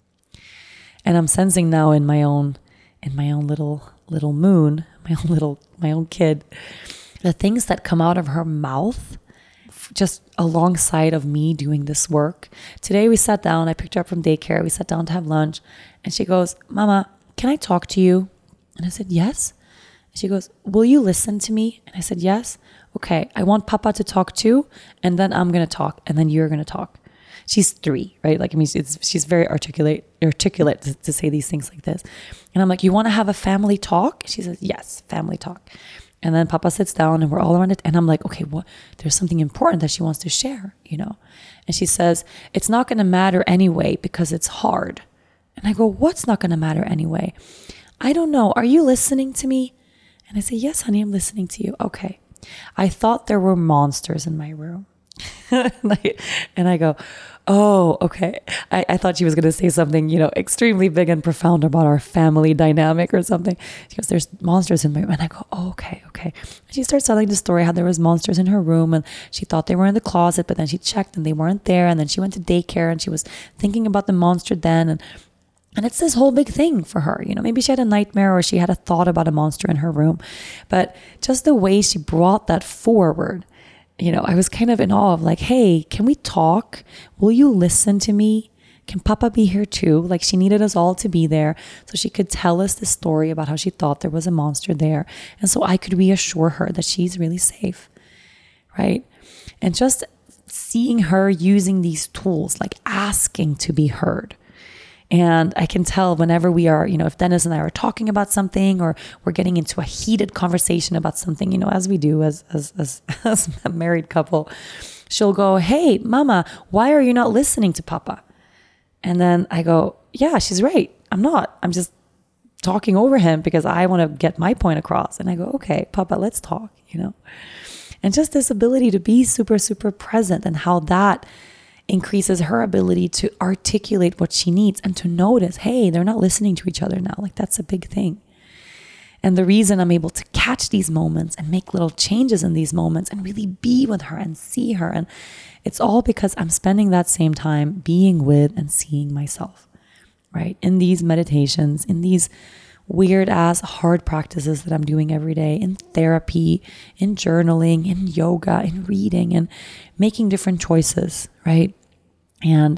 And I'm sensing now in my own little moon, my own kid, the things that come out of her mouth just alongside of me doing this work. Today we sat down, I picked her up from daycare, we sat down to have lunch, and she goes, "Mama, can I talk to you?" And I said, "Yes." And she goes, "Will you listen to me?" And I said, "Yes." "Okay, I want Papa to talk too, and then I'm going to talk, and then you're going to talk." She's 3, right? She's very articulate to say these things like this. And I'm like, "You want to have a family talk?" She says, "Yes, family talk." And then Papa sits down and we're all around it. And I'm like, okay, there's something important that she wants to share, And she says, "It's not going to matter anyway because it's hard." And I go, "What's not going to matter anyway?" "I don't know. Are you listening to me?" And I say, "Yes, honey, I'm listening to you." "Okay. I thought there were monsters in my room." And I go, "Oh, okay." I thought she was going to say something, extremely big and profound about our family dynamic or something. She goes, "There's monsters in my room." And I go, "Oh, okay. And she starts telling the story how there was monsters in her room and she thought they were in the closet, but then she checked and they weren't there. And then she went to daycare and she was thinking about the monster then. And it's this whole big thing for her. Maybe she had a nightmare or she had a thought about a monster in her room. But just the way she brought that forward, I was kind of in awe of like, "Hey, can we talk? Will you listen to me? Can Papa be here too?" Like she needed us all to be there so she could tell us the story about how she thought there was a monster there. And so I could reassure her that she's really safe, right? And just seeing her using these tools, like asking to be heard. And I can tell whenever we are, if Dennis and I are talking about something or we're getting into a heated conversation about something, as we do as a married couple, she'll go, "Hey, Mama, why are you not listening to Papa?" And then I go, "Yeah, she's right. I'm not. I'm just talking over him because I want to get my point across. And I go, okay, Papa, let's talk, And just this ability to be super, super present, and how that increases her ability to articulate what she needs and to notice, hey, they're not listening to each other now. Like, that's a big thing. And the reason I'm able to catch these moments and make little changes in these moments and really be with her and see her, and it's all because I'm spending that same time being with and seeing myself, right? In these meditations, in these weird ass hard practices that I'm doing every day, in therapy, in journaling, in yoga, in reading, and making different choices, right? And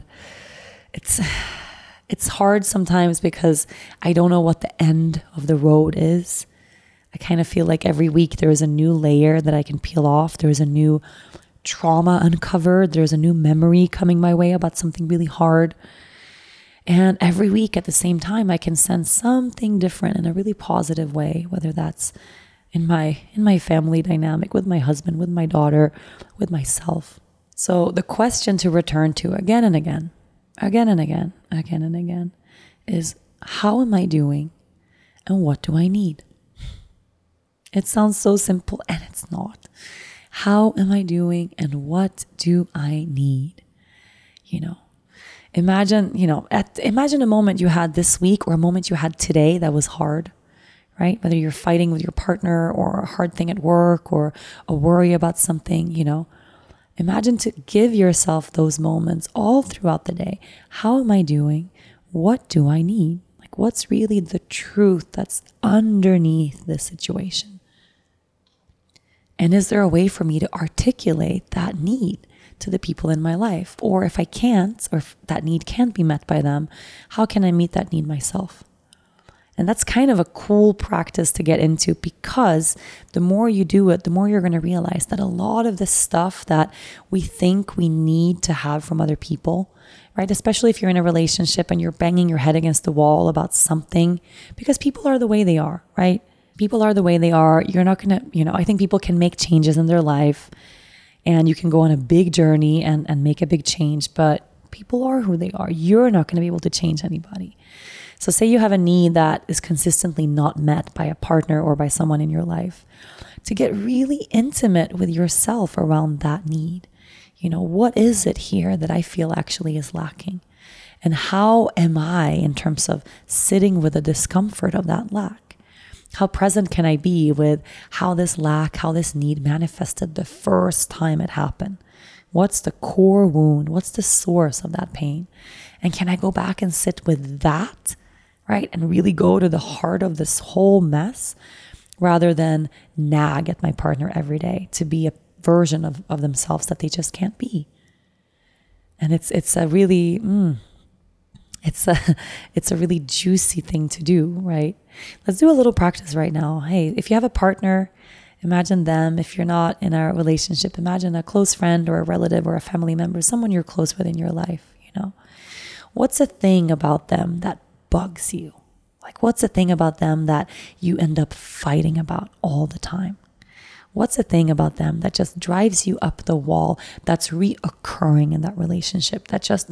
it's hard sometimes because I don't know what the end of the road is. I kind of feel like every week there is a new layer that I can peel off. There's a new trauma uncovered. There's a new memory coming my way about something really hard. And every week at the same time, I can sense something different in a really positive way, whether that's in my family dynamic, with my husband, with my daughter, with myself. So the question to return to again and again is, how am I doing and what do I need? It sounds so simple, and it's not. How am I doing and what do I need? Imagine a moment you had this week or a moment you had today that was hard, right? Whether you're fighting with your partner or a hard thing at work or a worry about something, Imagine to give yourself those moments all throughout the day. How am I doing? What do I need? Like, what's really the truth that's underneath this situation? And is there a way for me to articulate that need to the people in my life? Or if I can't, or if that need can't be met by them, how can I meet that need myself? And that's kind of a cool practice to get into, because the more you do it, the more you're going to realize that a lot of the stuff that we think we need to have from other people, right? Especially if you're in a relationship and you're banging your head against the wall about something, because people are the way they are, right? People are the way they are. You're not going to, I think people can make changes in their life and you can go on a big journey and make a big change, but people are who they are. You're not going to be able to change anybody. So say you have a need that is consistently not met by a partner or by someone in your life, to get really intimate with yourself around that need. What is it here that I feel actually is lacking? And how am I in terms of sitting with the discomfort of that lack? How present can I be with how this lack, how this need manifested the first time it happened? What's the core wound? What's the source of that pain? And can I go back and sit with that, right? And really go to the heart of this whole mess, rather than nag at my partner every day to be a version of themselves that they just can't be. And it's a really, it's a really juicy thing to do, right? Let's do a little practice right now. Hey, if you have a partner, imagine them. If you're not in a relationship, imagine a close friend or a relative or a family member, someone you're close with in your life, What's a thing about them that bugs you? Like, what's a thing about them that you end up fighting about all the time? What's a thing about them that just drives you up the wall, that's reoccurring in that relationship, that just,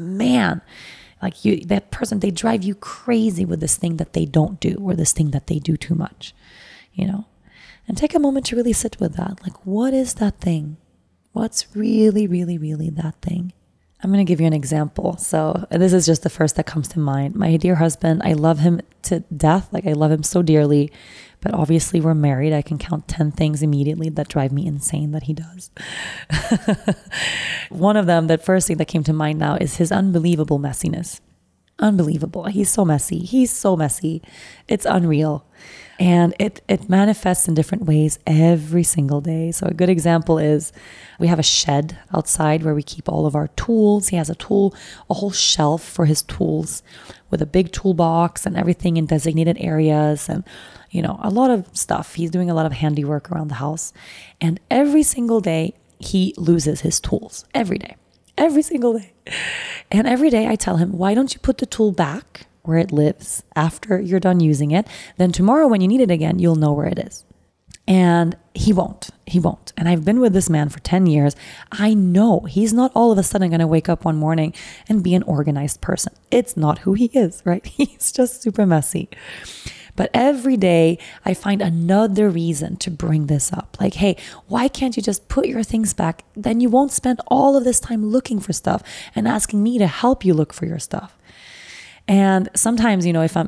that person, they drive you crazy with this thing that they don't do, or this thing that they do too much, And take a moment to really sit with that. Like, what is that thing? What's really, really, really that thing? I'm going to give you an example. So this is just the first that comes to mind. My dear husband, I love him to death. Like, I love him so dearly, but obviously we're married. I can count 10 things immediately that drive me insane that he does. One of them, that first thing that came to mind now, is his unbelievable messiness. Unbelievable. He's so messy. It's unreal. And it manifests in different ways every single day. So a good example is, we have a shed outside where we keep all of our tools. He has a whole shelf for his tools with a big toolbox and everything in designated areas, and a lot of stuff. He's doing a lot of handiwork around the house. And every single day he loses his tools. Every day. Every single day. And every day I tell him, why don't you put the tool back where it lives after you're done using it? Then tomorrow when you need it again, you'll know where it is. And he won't. And I've been with this man for 10 years. I know he's not all of a sudden going to wake up one morning and be an organized person. It's not who he is, right? He's just super messy. But every day I find another reason to bring this up. Like, hey, why can't you just put your things back? Then you won't spend all of this time looking for stuff and asking me to help you look for your stuff. And sometimes, you know, if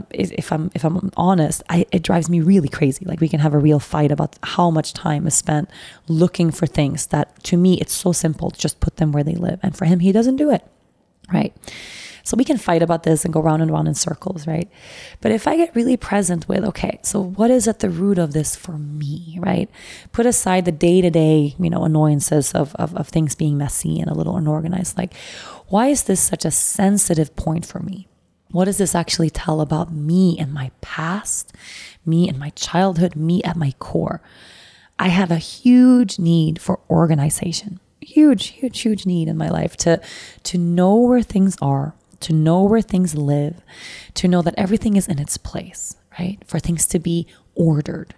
I'm honest, it drives me really crazy. Like, we can have a real fight about how much time is spent looking for things that, to me, it's so simple to just put them where they live. And for him, he doesn't do it, right? So we can fight about this and go round and round in circles, right? But if I get really present with, okay, so what is at the root of this for me, right? Put aside the day-to-day, you know, annoyances of things being messy and a little unorganized. Like, why is this such a sensitive point for me? What does this actually tell about me and my past, me and my childhood, me at my core? I have a huge need for organization, huge need in my life to know where things are, to know where things live, to know that everything is in its place, right? For things to be ordered,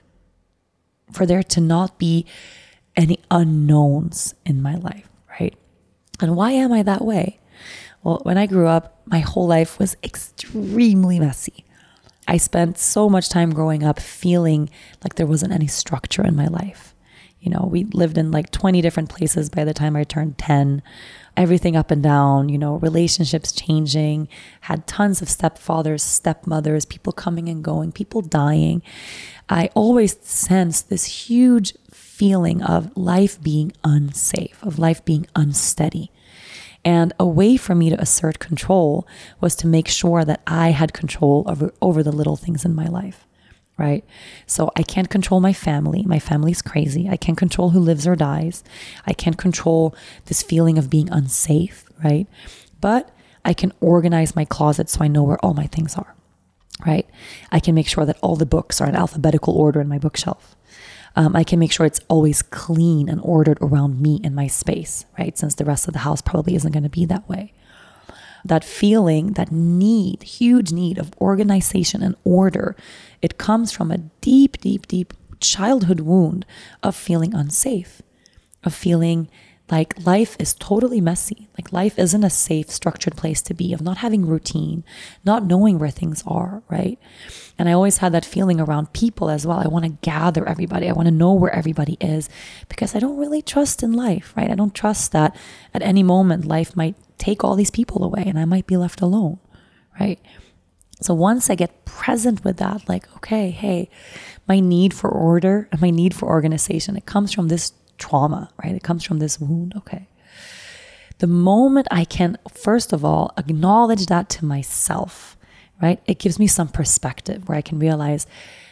for there to not be any unknowns in my life, right? And why am I that way? Well, when I grew up, my whole life was extremely messy. I spent so much time growing up feeling like there wasn't any structure in my life. You know, we lived in like 20 different places by the time I turned 10, everything up and down, you know, relationships changing, had tons of stepfathers, stepmothers, people coming and going, people dying. I always sensed this huge feeling of life being unsafe, of life being unsteady. And a way for me to assert control was to make sure that I had control over the little things in my life, right? So I can't control my family. My family's crazy. I can't control who lives or dies. I can't control this feeling of being unsafe, right? But I can organize my closet so I know where all my things are, right? I can make sure that all the books are in alphabetical order in my bookshelf. I can make sure it's always clean and ordered around me and my space, right? Since the rest of the house probably isn't going to be that way. That feeling, that need, huge need of organization and order, it comes from a deep childhood wound of feeling unsafe, of feeling like life is totally messy. Like life isn't a safe, structured place to be, of not having routine, not knowing where things are, right? And I always had that feeling around people as well. I want to gather everybody. I want to know where everybody is because I don't really trust in life, right? I don't trust that at any moment life might take all these people away and I might be left alone, right? So once I get present with that, like, okay, hey, my need for order and my need for organization, it comes from this trauma, right? It comes from this wound, okay? The moment I can, first of all, acknowledge that to myself, right? It gives me some perspective where I can realize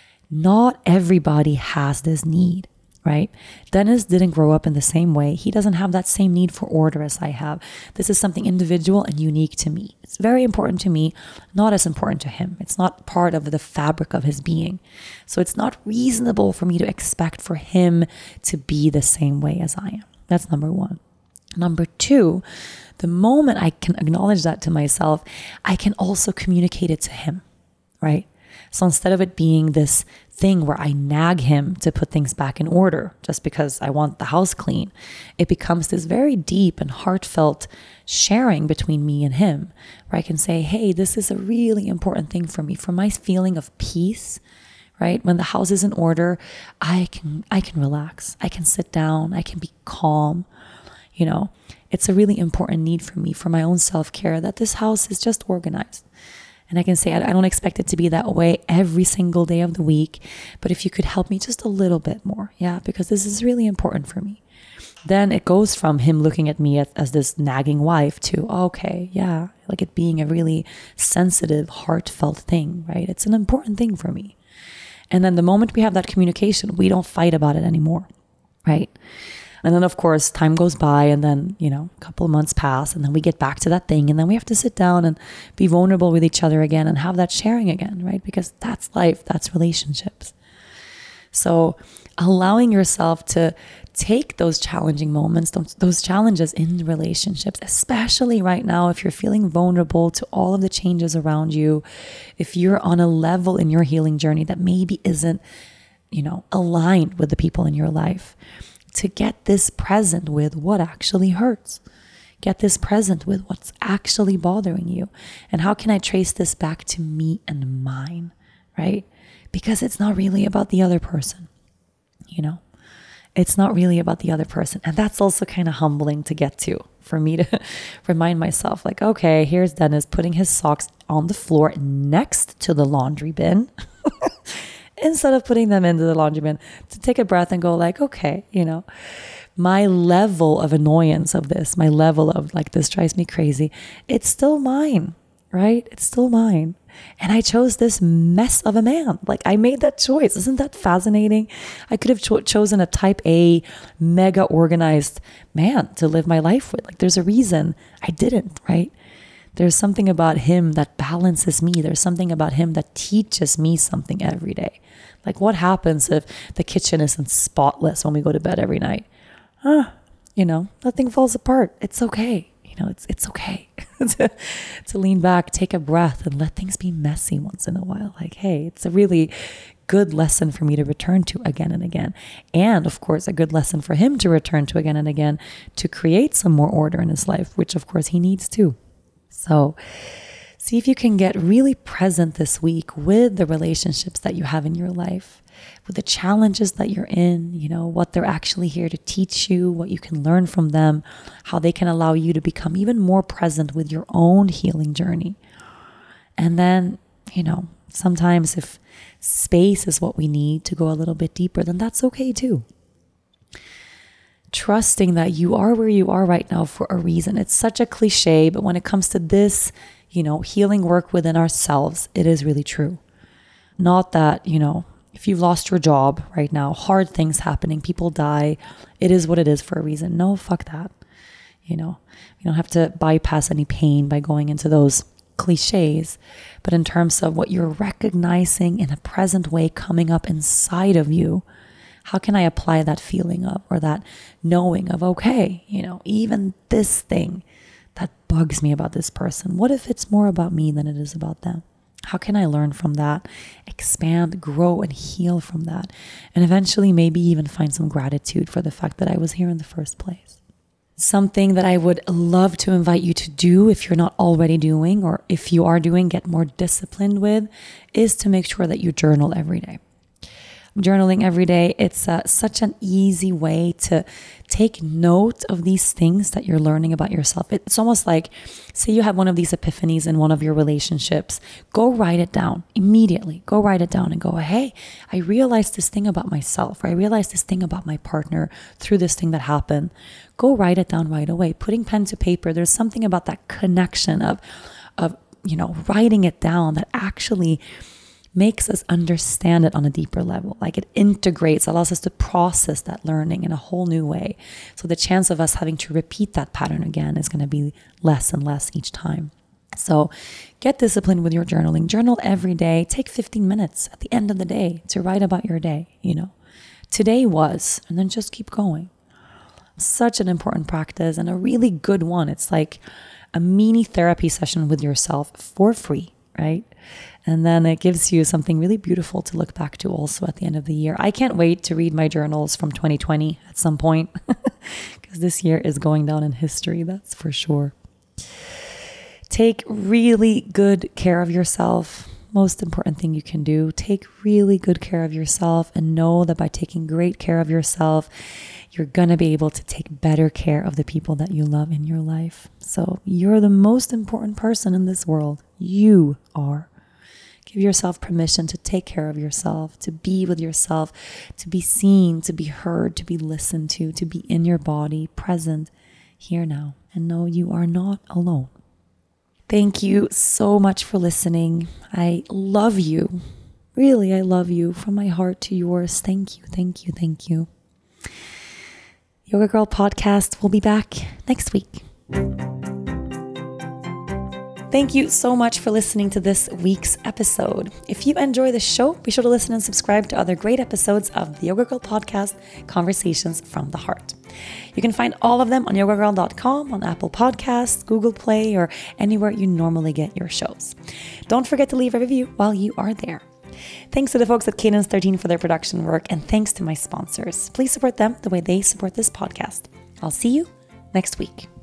not everybody has this need, right? Dennis didn't grow up in the same way. He doesn't have that same need for order as I have. This is something individual and unique to me. It's very important to me, not as important to him. It's not part of the fabric of his being. So it's not reasonable for me to expect for him to be the same way as I am. That's number one. Number two, the moment I can acknowledge that to myself, I can also communicate it to him, right? So instead of it being this thing where I nag him to put things back in order just because I want the house clean, it becomes this very deep and heartfelt sharing between me and him, where I can say, hey, this is a really important thing for me, for my feeling of peace, right? When the house is in order, I can relax. I can sit down. I can be calm. You know, it's a really important need for me, for my own self-care, that this house is just organized. And I can say, I don't expect it to be that way every single day of the week, but if you could help me just a little bit more, yeah, because this is really important for me. Then it goes from him looking at me as this nagging wife to, okay, yeah, like it being a really sensitive, heartfelt thing, right? It's an important thing for me. And then the moment we have that communication, we don't fight about it anymore, right? And then, of course, time goes by and then, you know, a couple of months pass and then we get back to that thing and then we have to sit down and be vulnerable with each other again and have that sharing again, right? Because that's life, that's relationships. So allowing yourself to take those challenging moments, those challenges in relationships, especially right now, if you're feeling vulnerable to all of the changes around you, if you're on a level in your healing journey that maybe isn't, you know, aligned with the people in your life, to get this present with what actually hurts. Get this present with what's actually bothering you. And how can I trace this back to me and mine, right? because it's not really about the other person, you know? It's not really about the other person. And that's also kind of humbling to get to, for me to remind myself, like, okay, here's Dennis putting his socks on the floor next to the laundry bin instead of putting them into the laundry bin, to take a breath and go like, okay, you know, my level of annoyance of this, my level of like, this drives me crazy. It's still mine, right? It's still mine. And I chose this mess of a man. Like, I made that choice. Isn't that fascinating? I could have chosen a type A, mega organized man to live my life with. Like, there's a reason I didn't, right? There's something about him that balances me. There's something about him that teaches me something every day. Like, what happens if the kitchen isn't spotless when we go to bed every night? You know, nothing falls apart. It's okay. You know, it's okay to lean back, take a breath, and let things be messy once in a while. Like, hey, it's a really good lesson for me to return to again and again. And of course, a good lesson for him to return to again and again, to create some more order in his life, which of course he needs too. So see if you can get really present this week with the relationships that you have in your life, with the challenges that you're in, you know, what they're actually here to teach you, what you can learn from them, how they can allow you to become even more present with your own healing journey. And then, you know, sometimes if space is what we need to go a little bit deeper, then that's okay too. Trusting that you are where you are right now for a reason. It's such a cliche, but when it comes to this, you know, healing work within ourselves, it is really true. Not that, you know, if you've lost your job right now, hard things happening, people die, it is what it is for a reason. No, fuck that. You know, you don't have to bypass any pain by going into those cliches, but in terms of what you're recognizing in a present way coming up inside of you, how can I apply that feeling of, or that knowing of, okay, you know, even this thing that bugs me about this person, what if it's more about me than it is about them? How can I learn from that, expand, grow, and heal from that? And eventually maybe even find some gratitude for the fact that I was here in the first place. Something that I would love to invite you to do, if you're not already doing, or if you are doing, get more disciplined with, is to make sure that you journal every day. Journaling every day, it's such an easy way to take note of these things that you're learning about yourself. It's almost like, say you have one of these epiphanies in one of your relationships, go write it down immediately. Go write it down and go, hey, I realized this thing about myself, or I realized this thing about my partner through this thing that happened. Go write it down right away. Putting pen to paper, there's something about that connection of you know, writing it down that actually makes us understand it on a deeper level. Like, it integrates, allows us to process that learning in a whole new way. So the chance of us having to repeat that pattern again is going to be less and less each time. So get disciplined with your journaling. Journal every day. Take 15 minutes at the end of the day to write about your day. You know, today was, and then just keep going. Such an important practice, and a really good one. It's like a mini therapy session with yourself for free, right? And then it gives you something really beautiful to look back to also at the end of the year. I can't wait to read my journals from 2020 at some point, because this year is going down in history, that's for sure. Take really good care of yourself. Most important thing you can do, take really good care of yourself, and know that by taking great care of yourself, you're going to be able to take better care of the people that you love in your life. So you're the most important person in this world. You are. Give yourself permission to take care of yourself, to be with yourself, to be seen, to be heard, to be listened to be in your body, present here now, and know you are not alone. Thank you so much for listening. I love you. Really, I love you from my heart to yours. Thank you, thank you, thank you. Yoga Girl Podcast will be back next week. Thank you so much for listening to this week's episode. If you enjoy the show, be sure to listen and subscribe to other great episodes of the Yoga Girl Podcast, Conversations from the Heart. You can find all of them on yogagirl.com, on Apple Podcasts, Google Play, or anywhere you normally get your shows. Don't forget to leave a review while you are there. Thanks to the folks at Cadence 13 for their production work, and thanks to my sponsors. Please support them the way they support this podcast. I'll see you next week.